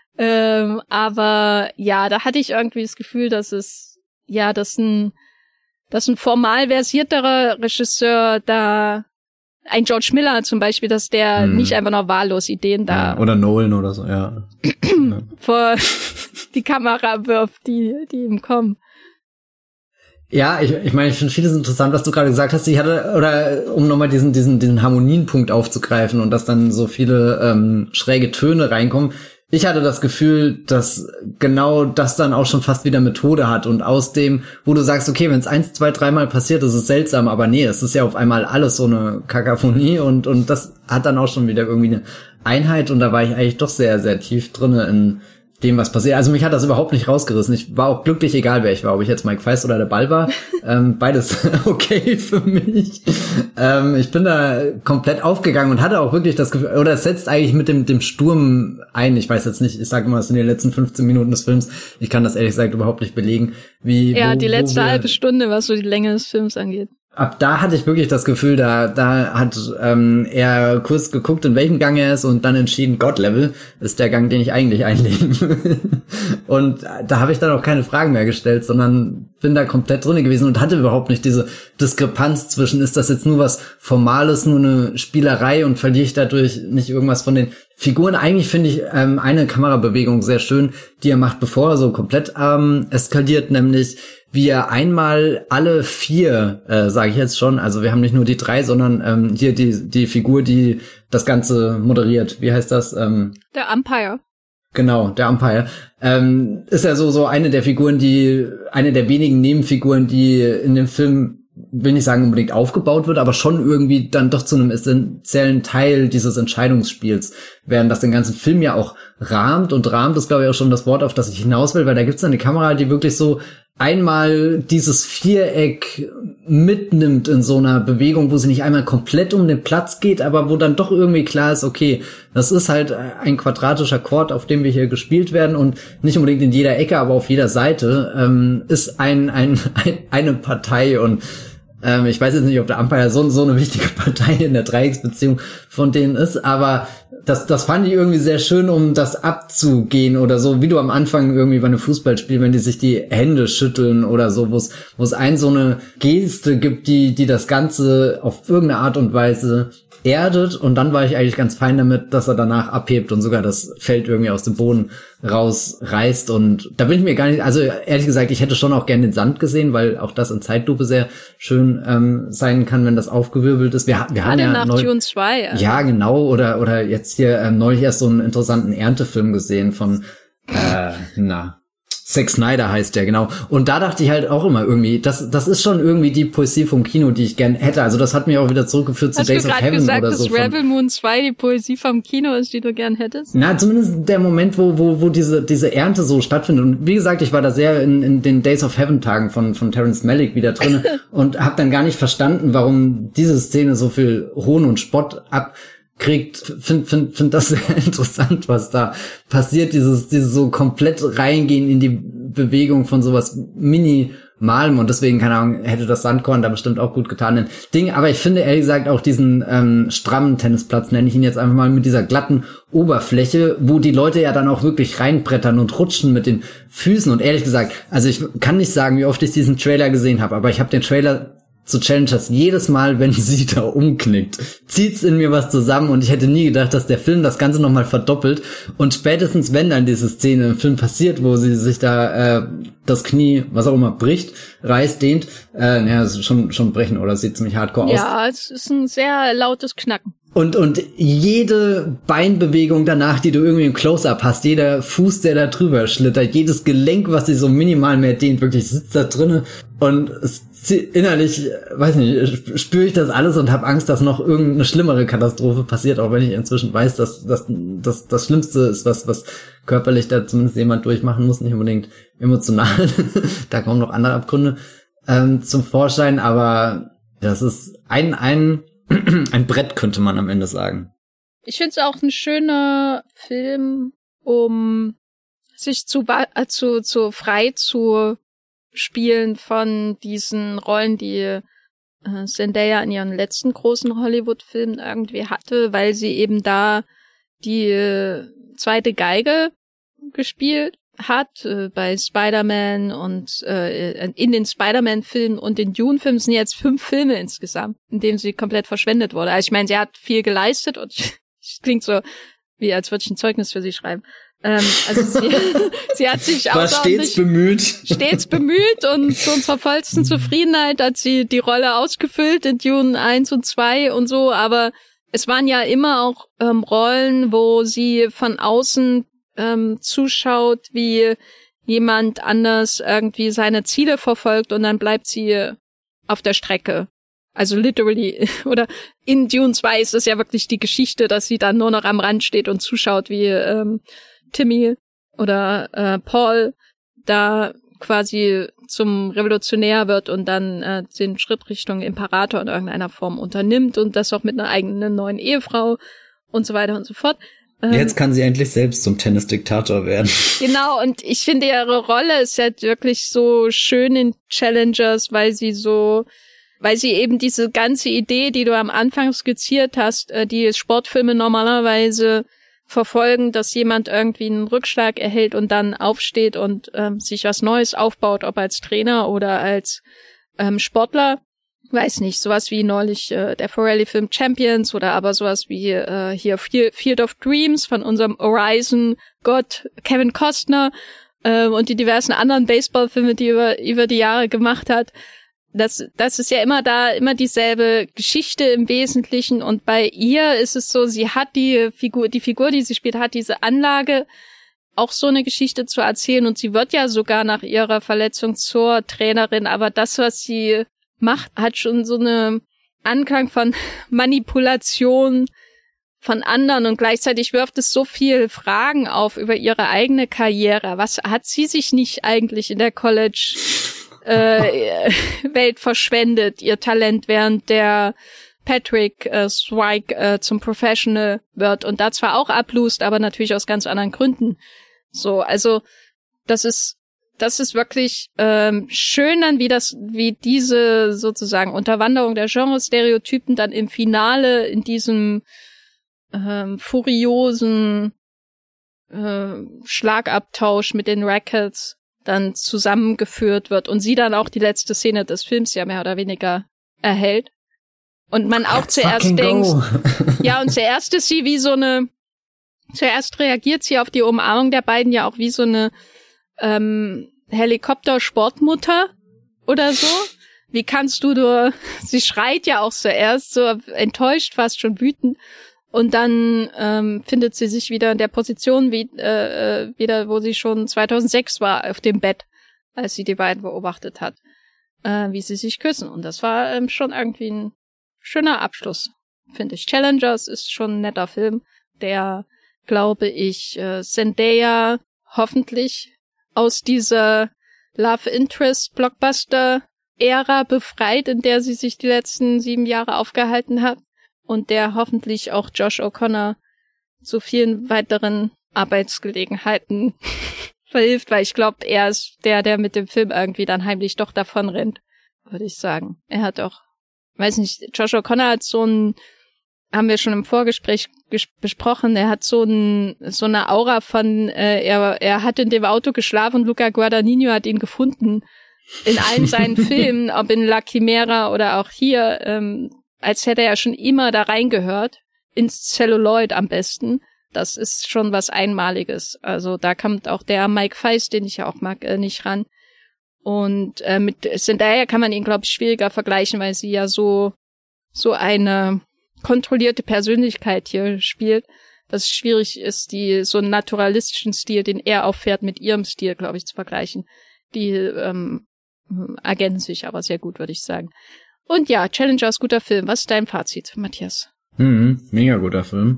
Aber ja, da hatte ich irgendwie das Gefühl, dass ein formal versierterer Regisseur da, ein George Miller zum Beispiel, dass der nicht einfach noch wahllos Ideen da. Ja, oder Nolan oder so, ja. vor die Kamera wirft, die ihm kommen. Ja, ich meine, ich finde vieles interessant, was du gerade gesagt hast. Um nochmal diesen Harmonienpunkt aufzugreifen und dass dann so viele schräge Töne reinkommen. Ich hatte das Gefühl, dass genau das dann auch schon fast wieder Methode hat und aus dem, wo du sagst, okay, wenn es 1, 2, 3 Mal passiert, ist es seltsam, aber nee, es ist ja auf einmal alles so eine Kakaphonie und das hat dann auch schon wieder irgendwie eine Einheit und da war ich eigentlich doch sehr, sehr tief drinne in dem, was passiert. Also mich hat das überhaupt nicht rausgerissen. Ich war auch glücklich, egal wer ich war, ob ich jetzt Mike Feist oder der Ball war. Beides okay für mich. Ich bin da komplett aufgegangen und hatte auch wirklich das Gefühl, oder es setzt eigentlich mit dem Sturm ein. Ich weiß jetzt nicht, ich sage immer, es sind die letzten 15 Minuten des Films. Ich kann das ehrlich gesagt überhaupt nicht belegen. Die letzte halbe Stunde, was so die Länge des Films angeht. Ab da hatte ich wirklich das Gefühl, da hat er kurz geguckt, in welchem Gang er ist und dann entschieden, God-Level ist der Gang, den ich eigentlich einlegen will. Und da habe ich dann auch keine Fragen mehr gestellt, sondern bin da komplett drin gewesen und hatte überhaupt nicht diese Diskrepanz zwischen, ist das jetzt nur was Formales, nur eine Spielerei und verliere ich dadurch nicht irgendwas von den Figuren. Eigentlich finde ich eine Kamerabewegung sehr schön, die er macht, bevor er so komplett eskaliert, nämlich wie er einmal alle 4, sage ich jetzt schon, also wir haben nicht nur die 3, sondern hier die Figur, die das Ganze moderiert. Wie heißt das? Der Umpire. Genau, der Umpire. Ist ja so eine der Figuren, eine der wenigen Nebenfiguren, die in dem Film will nicht sagen unbedingt aufgebaut wird, aber schon irgendwie dann doch zu einem essentiellen Teil dieses Entscheidungsspiels werden, das den ganzen Film ja auch rahmt. Und rahmt ist, glaube ich, auch schon das Wort, auf das ich hinaus will, weil da gibt's eine Kamera, die wirklich so einmal dieses Viereck mitnimmt in so einer Bewegung, wo sie nicht einmal komplett um den Platz geht, aber wo dann doch irgendwie klar ist, okay, das ist halt ein quadratischer Chord, auf dem wir hier gespielt werden und nicht unbedingt in jeder Ecke, aber auf jeder Seite ist eine Partei und ich weiß jetzt nicht, ob der Umpire so eine wichtige Partei in der Dreiecksbeziehung von denen ist, aber das fand ich irgendwie sehr schön, um das abzugehen oder so, wie du am Anfang irgendwie bei einem Fußballspiel, wenn die sich die Hände schütteln oder so, wo es so eine Geste gibt, die das Ganze auf irgendeine Art und Weise erdet, und dann war ich eigentlich ganz fein damit, dass er danach abhebt und sogar das Feld irgendwie aus dem Boden rausreißt, und da bin ich mir gar nicht, also ehrlich gesagt, ich hätte schon auch gerne den Sand gesehen, weil auch das in Zeitlupe sehr schön sein kann, wenn das aufgewirbelt ist. Wir haben ja nach Dune 2. Also. Ja, genau, oder jetzt hier neulich erst so einen interessanten Erntefilm gesehen von Zack Snyder heißt der, genau. Und da dachte ich halt auch immer irgendwie, das ist schon irgendwie die Poesie vom Kino, die ich gern hätte. Also das hat mich auch wieder zurückgeführt zu Days of Heaven gesagt, oder so. Hast du gerade gesagt, dass Rebel Moon 2 die Poesie vom Kino ist, die du gern hättest? Na, zumindest der Moment, wo diese Ernte so stattfindet. Und wie gesagt, ich war da sehr in den Days of Heaven Tagen von Terrence Malick wieder drin und habe dann gar nicht verstanden, warum diese Szene so viel Hohn und Spott abkriegt. Find das sehr interessant, was da passiert, dieses so komplett reingehen in die Bewegung von sowas Minimalem, und deswegen, keine Ahnung, hätte das Sandkorn da bestimmt auch gut getan, ein Ding, aber ich finde ehrlich gesagt auch diesen strammen Tennisplatz, nenne ich ihn jetzt einfach mal, mit dieser glatten Oberfläche, wo die Leute ja dann auch wirklich reinbrettern und rutschen mit den Füßen, und ehrlich gesagt, also ich kann nicht sagen, wie oft ich diesen Trailer gesehen habe, aber ich habe den Trailer zu Challengers jedes Mal, wenn sie da umknickt, zieht's in mir was zusammen, und ich hätte nie gedacht, dass der Film das Ganze nochmal verdoppelt, und spätestens wenn dann diese Szene im Film passiert, wo sie sich da das Knie, was auch immer, reißt, dehnt, es ist schon brechen, oder sieht ziemlich hardcore aus. Ja, es ist ein sehr lautes Knacken. Und jede Beinbewegung danach, die du irgendwie im Close-Up hast, jeder Fuß, der da drüber schlittert, jedes Gelenk, was sich so minimal mehr dehnt, wirklich sitzt da drinne, und innerlich, weiß nicht, spüre ich das alles und habe Angst, dass noch irgendeine schlimmere Katastrophe passiert, auch wenn ich inzwischen weiß, dass das Schlimmste ist, was körperlich da zumindest jemand durchmachen muss, nicht unbedingt emotional. Da kommen noch andere Abgründe zum Vorschein, aber das ist ein Brett, könnte man am Ende sagen. Ich finde es auch ein schöner Film, um sich zu frei zu spielen von diesen Rollen, die Zendaya in ihren letzten großen Hollywood-Filmen irgendwie hatte, weil sie eben da die zweite Geige gespielt hat, bei Spider-Man und in den Spider-Man-Filmen und den Dune-Filmen sind jetzt 5 Filme insgesamt, in denen sie komplett verschwendet wurde. Also ich meine, sie hat viel geleistet, und es klingt so, wie als würde ich ein Zeugnis für sie schreiben. Also sie hat sich auch stets bemüht und zu unserer vollsten Zufriedenheit hat sie die Rolle ausgefüllt in Dune 1 und 2 und so, aber es waren ja immer auch Rollen, wo sie von außen zuschaut, wie jemand anders irgendwie seine Ziele verfolgt, und dann bleibt sie auf der Strecke. Also literally, oder in Dune 2 ist es ja wirklich die Geschichte, dass sie dann nur noch am Rand steht und zuschaut, wie Timmy oder Paul da quasi zum Revolutionär wird und dann den Schritt Richtung Imperator in irgendeiner Form unternimmt, und das auch mit einer eigenen neuen Ehefrau und so weiter und so fort. Jetzt kann sie endlich selbst zum Tennis-Diktator werden. Genau, und ich finde, ihre Rolle ist halt wirklich so schön in Challengers, weil sie eben diese ganze Idee, die du am Anfang skizziert hast, die Sportfilme normalerweise verfolgen, dass jemand irgendwie einen Rückschlag erhält und dann aufsteht und sich was Neues aufbaut, ob als Trainer oder als Sportler. Weiß nicht, sowas wie neulich der Farrelly-Film Champions oder aber sowas wie hier Field of Dreams von unserem Horizon-Gott Kevin Costner und die diversen anderen Baseballfilme, die über die Jahre gemacht hat. Das ist ja immer dieselbe Geschichte im Wesentlichen, und bei ihr ist es so, sie hat die Figur, die sie spielt, hat diese Anlage, auch so eine Geschichte zu erzählen, und sie wird ja sogar nach ihrer Verletzung zur Trainerin, aber das, was sie macht, hat schon so eine Anklang von Manipulation von anderen und gleichzeitig wirft es so viel Fragen auf über ihre eigene Karriere. Was hat sie sich nicht eigentlich in der College Welt verschwendet, ihr Talent, während der Patrick Swayze zum Professional wird und da zwar auch ablust, aber natürlich aus ganz anderen Gründen. So, also das ist wirklich schön dann, wie diese sozusagen Unterwanderung der Genre-Stereotypen dann im Finale in diesem furiosen Schlagabtausch mit den Rackets dann zusammengeführt wird und sie dann auch die letzte Szene des Films ja mehr oder weniger erhält. Und man auch zuerst denkt, ja, und zuerst ist sie wie so eine, zuerst reagiert sie auf die Umarmung der beiden ja auch wie so eine Helikopter-Sportmutter oder so. Wie kannst du sie schreit ja auch zuerst, so enttäuscht, fast schon wütend. Und dann findet sie sich wieder in der Position wieder, wo sie schon 2006 war, auf dem Bett, als sie die beiden beobachtet hat, wie sie sich küssen. Und das war schon irgendwie ein schöner Abschluss, finde ich. Challengers ist schon ein netter Film, der, glaube ich, Zendaya hoffentlich aus dieser Love Interest Blockbuster Ära befreit, in der sie sich die letzten 7 Jahre aufgehalten hat. Und der hoffentlich auch Josh O'Connor zu vielen weiteren Arbeitsgelegenheiten verhilft, weil ich glaube, er ist der mit dem Film irgendwie dann heimlich doch davon rennt, würde ich sagen. Er hat auch, weiß nicht, Josh O'Connor hat haben wir schon im Vorgespräch besprochen, er hat so eine Aura von, er hat in dem Auto geschlafen und Luca Guadagnino hat ihn gefunden in allen seinen Filmen, ob in La Chimera oder auch hier, als hätte er schon immer da reingehört, ins Celluloid am besten. Das ist schon was Einmaliges. Also da kommt auch der Mike Feist, den ich ja auch mag, nicht ran. Und mit Zendaya kann man ihn, glaube ich, schwieriger vergleichen, weil sie ja so eine kontrollierte Persönlichkeit hier spielt, dass es schwierig ist, so einen naturalistischen Stil, den er auffährt, mit ihrem Stil, glaube ich, zu vergleichen. Die ergänzen sich aber sehr gut, würde ich sagen. Und ja, Challenger ist guter Film. Was ist dein Fazit, Matthias? Mega guter Film.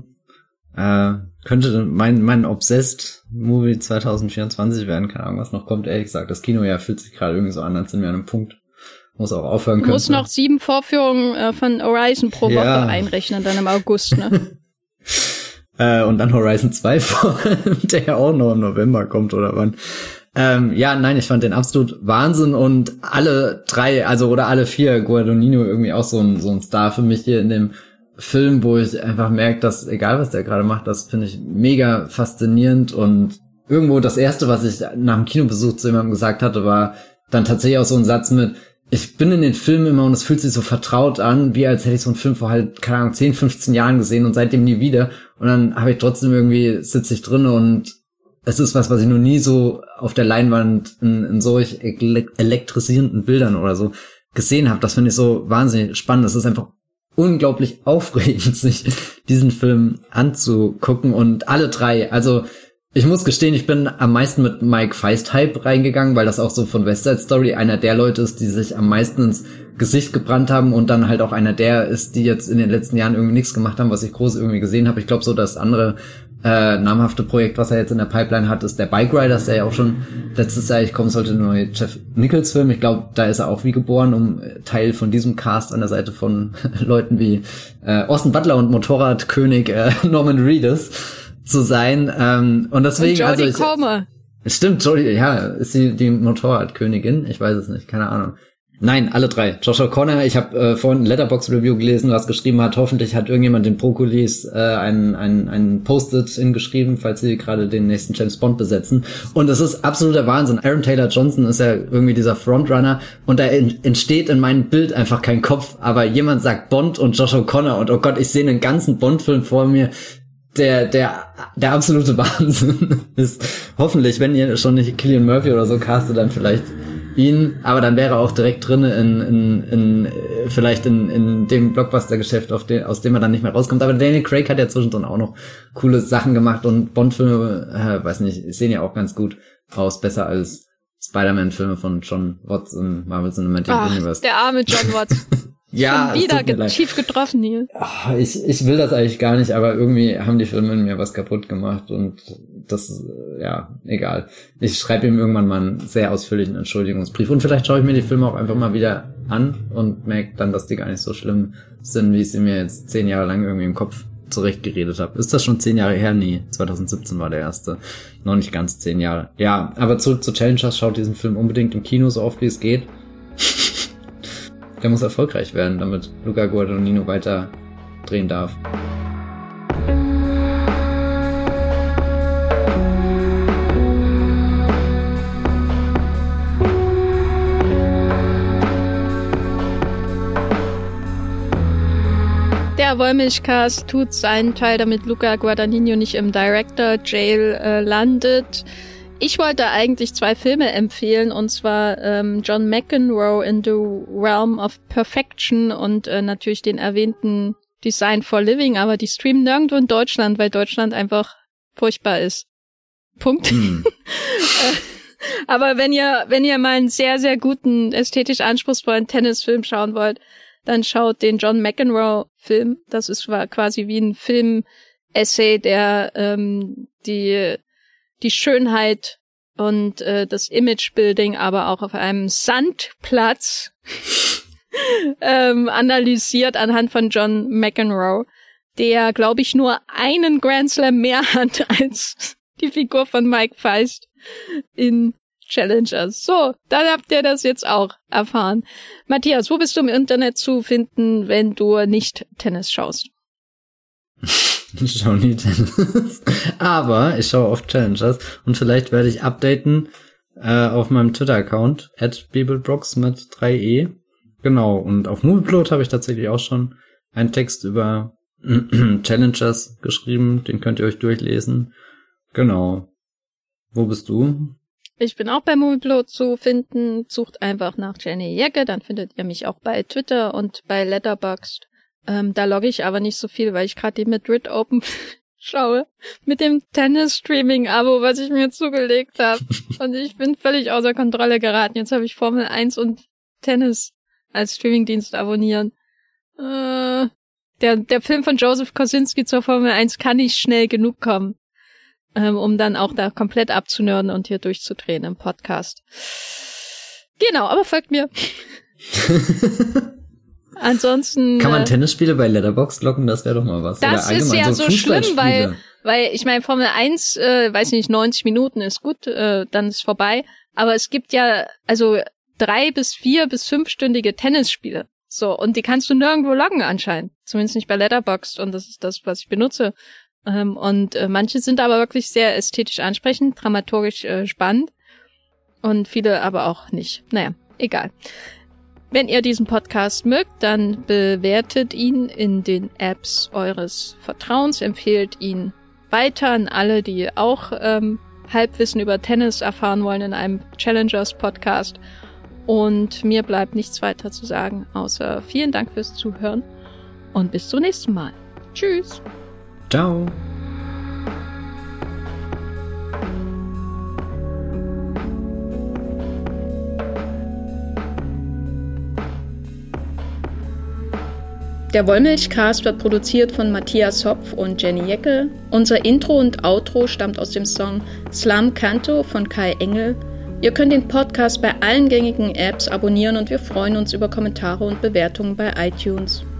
Könnte mein Obsessed-Movie 2024 werden, keine Ahnung, was noch kommt. Ehrlich gesagt, das Kinojahr fühlt sich gerade irgendwie so an, als sind wir an einem Punkt. Muss auch aufhören können. Du musst noch 7 Vorführungen von Horizon pro Woche einrechnen, dann im August, ne? Und dann Horizon 2 vor, der ja auch noch im November kommt, oder wann? Ich fand den absolut Wahnsinn und alle 3, oder alle 4, Guadagnino irgendwie auch so ein Star für mich hier in dem Film, wo ich einfach merke, dass egal was der gerade macht, das finde ich mega faszinierend und irgendwo das erste, was ich nach dem Kinobesuch zu jemandem gesagt hatte, war dann tatsächlich auch so ein Satz mit, ich bin in den Filmen immer und es fühlt sich so vertraut an, wie als hätte ich so einen Film vor halt, keine Ahnung, 10, 15 Jahren gesehen und seitdem nie wieder und dann habe ich trotzdem irgendwie, sitze ich drin und es ist was ich noch nie so auf der Leinwand in solch elektrisierenden Bildern oder so gesehen habe. Das finde ich so wahnsinnig spannend. Es ist einfach unglaublich aufregend, sich diesen Film anzugucken. Und alle 3, ich muss gestehen, ich bin am meisten mit Mike Feist Hype reingegangen, weil das auch so von West Side Story einer der Leute ist, die sich am meisten ins Gesicht gebrannt haben und dann halt auch einer der ist, die jetzt in den letzten Jahren irgendwie nichts gemacht haben, was ich groß irgendwie gesehen habe. Ich glaube so, das andere namhafte Projekt, was er jetzt in der Pipeline hat, ist der Bike Riders, der ja auch schon letztes Jahr kommen sollte, der neue Jeff Nichols Film. Ich glaube, da ist er auch wie geboren, um Teil von diesem Cast an der Seite von Leuten wie Austin Butler und Motorradkönig Norman Reedus zu sein. Und deswegen, und Jodie Comer. Stimmt, Jodie, ja, ist sie die Motorradkönigin? Ich weiß es nicht, keine Ahnung. Nein, alle 3. Josh O'Connor, ich habe vorhin ein Letterboxd-Review gelesen, was geschrieben hat, hoffentlich hat irgendjemand den Brokkoli's ein Post-it hingeschrieben, falls sie gerade den nächsten James Bond besetzen. Und es ist absoluter Wahnsinn. Aaron Taylor Johnson ist ja irgendwie dieser Frontrunner und da entsteht in meinem Bild einfach kein Kopf, aber jemand sagt Bond und Josh O'Connor und oh Gott, ich sehe einen ganzen Bond-Film vor mir, der absolute Wahnsinn ist. Hoffentlich, wenn ihr schon nicht Cillian Murphy oder so castet, dann vielleicht ihn, aber dann wäre er auch direkt drin in dem Blockbuster-Geschäft, aus dem er dann nicht mehr rauskommt. Aber Daniel Craig hat ja zwischendrin auch noch coole Sachen gemacht und Bond-Filme, weiß nicht, sehen ja auch ganz gut aus, besser als Spider-Man-Filme von John Watts im Marvel Cinematic Universe. Der arme John Watts. Ja, schon wieder tief getroffen hier. Ich will das eigentlich gar nicht, aber irgendwie haben die Filme in mir was kaputt gemacht und das, ja, egal. Ich schreibe ihm irgendwann mal einen sehr ausführlichen Entschuldigungsbrief und vielleicht schaue ich mir die Filme auch einfach mal wieder an und merke dann, dass die gar nicht so schlimm sind, wie ich sie mir jetzt 10 Jahre lang irgendwie im Kopf zurechtgeredet habe. Ist das schon 10 Jahre her? Nee, 2017 war der erste. Noch nicht ganz 10 Jahre. Ja, aber zurück zu Challengers, schaut diesen Film unbedingt im Kino so oft wie es geht. Der muss erfolgreich werden, damit Luca Guadagnino weiter drehen darf. Der Wollmilchcast tut seinen Teil, damit Luca Guadagnino nicht im Director Jail landet. Ich wollte eigentlich 2 Filme empfehlen, und zwar John McEnroe in the Realm of Perfection und natürlich den erwähnten Design for Living, aber die streamen nirgendwo in Deutschland, weil Deutschland einfach furchtbar ist. Punkt. Aber wenn ihr mal einen sehr, sehr guten, ästhetisch anspruchsvollen Tennisfilm schauen wollt, dann schaut den John McEnroe-Film. Das ist quasi wie ein Film-Essay, der die Schönheit und das Image-Building aber auch auf einem Sandplatz analysiert anhand von John McEnroe, der, glaube ich, nur einen Grand Slam mehr hat als die Figur von Mike Feist in Challengers. So, dann habt ihr das jetzt auch erfahren. Matthias, wo bist du im Internet zu finden, wenn du nicht Tennis schaust? Ich schaue nie Tennis. Aber ich schaue oft Challengers und vielleicht werde ich updaten auf meinem Twitter-Account @bibelbrox mit 3e. Genau, und auf Movieplot habe ich tatsächlich auch schon einen Text über Challengers geschrieben, den könnt ihr euch durchlesen. Genau. Wo bist du? Ich bin auch bei Movieplot zu finden. Sucht einfach nach Jenny Jecke, dann findet ihr mich auch bei Twitter und bei Letterboxd. Da logge ich aber nicht so viel, weil ich gerade die Madrid Open schaue. Mit dem Tennis-Streaming-Abo, was ich mir zugelegt habe. Und ich bin völlig außer Kontrolle geraten. Jetzt habe ich Formel 1 und Tennis als Streamingdienst abonnieren. Der Film von Joseph Kosinski zur Formel 1 kann nicht schnell genug kommen, um dann auch da komplett abzunörden und hier durchzudrehen im Podcast. Genau, aber folgt mir. Ansonsten kann man Tennisspiele bei Letterboxd locken? Das wäre doch mal was. Das ist ja so schlimm, weil ich meine, Formel 1, weiß nicht, 90 Minuten ist gut, dann ist vorbei. Aber es gibt ja also 3 bis 4 bis 5-stündige Tennisspiele. So, und die kannst du nirgendwo loggen anscheinend. Zumindest nicht bei Letterboxd, und das ist das, was ich benutze. Und manche sind aber wirklich sehr ästhetisch ansprechend, dramaturgisch spannend. Und viele aber auch nicht. Naja, egal. Wenn ihr diesen Podcast mögt, dann bewertet ihn in den Apps eures Vertrauens, empfehlt ihn weiter an alle, die auch Halbwissen über Tennis erfahren wollen in einem Challengers-Podcast. Und mir bleibt nichts weiter zu sagen, außer vielen Dank fürs Zuhören und bis zum nächsten Mal. Tschüss. Ciao. Der Wollmilchcast wird produziert von Matthias Hopf und Jenny Jecke. Unser Intro und Outro stammt aus dem Song Slam Canto von Kai Engel. Ihr könnt den Podcast bei allen gängigen Apps abonnieren und wir freuen uns über Kommentare und Bewertungen bei iTunes.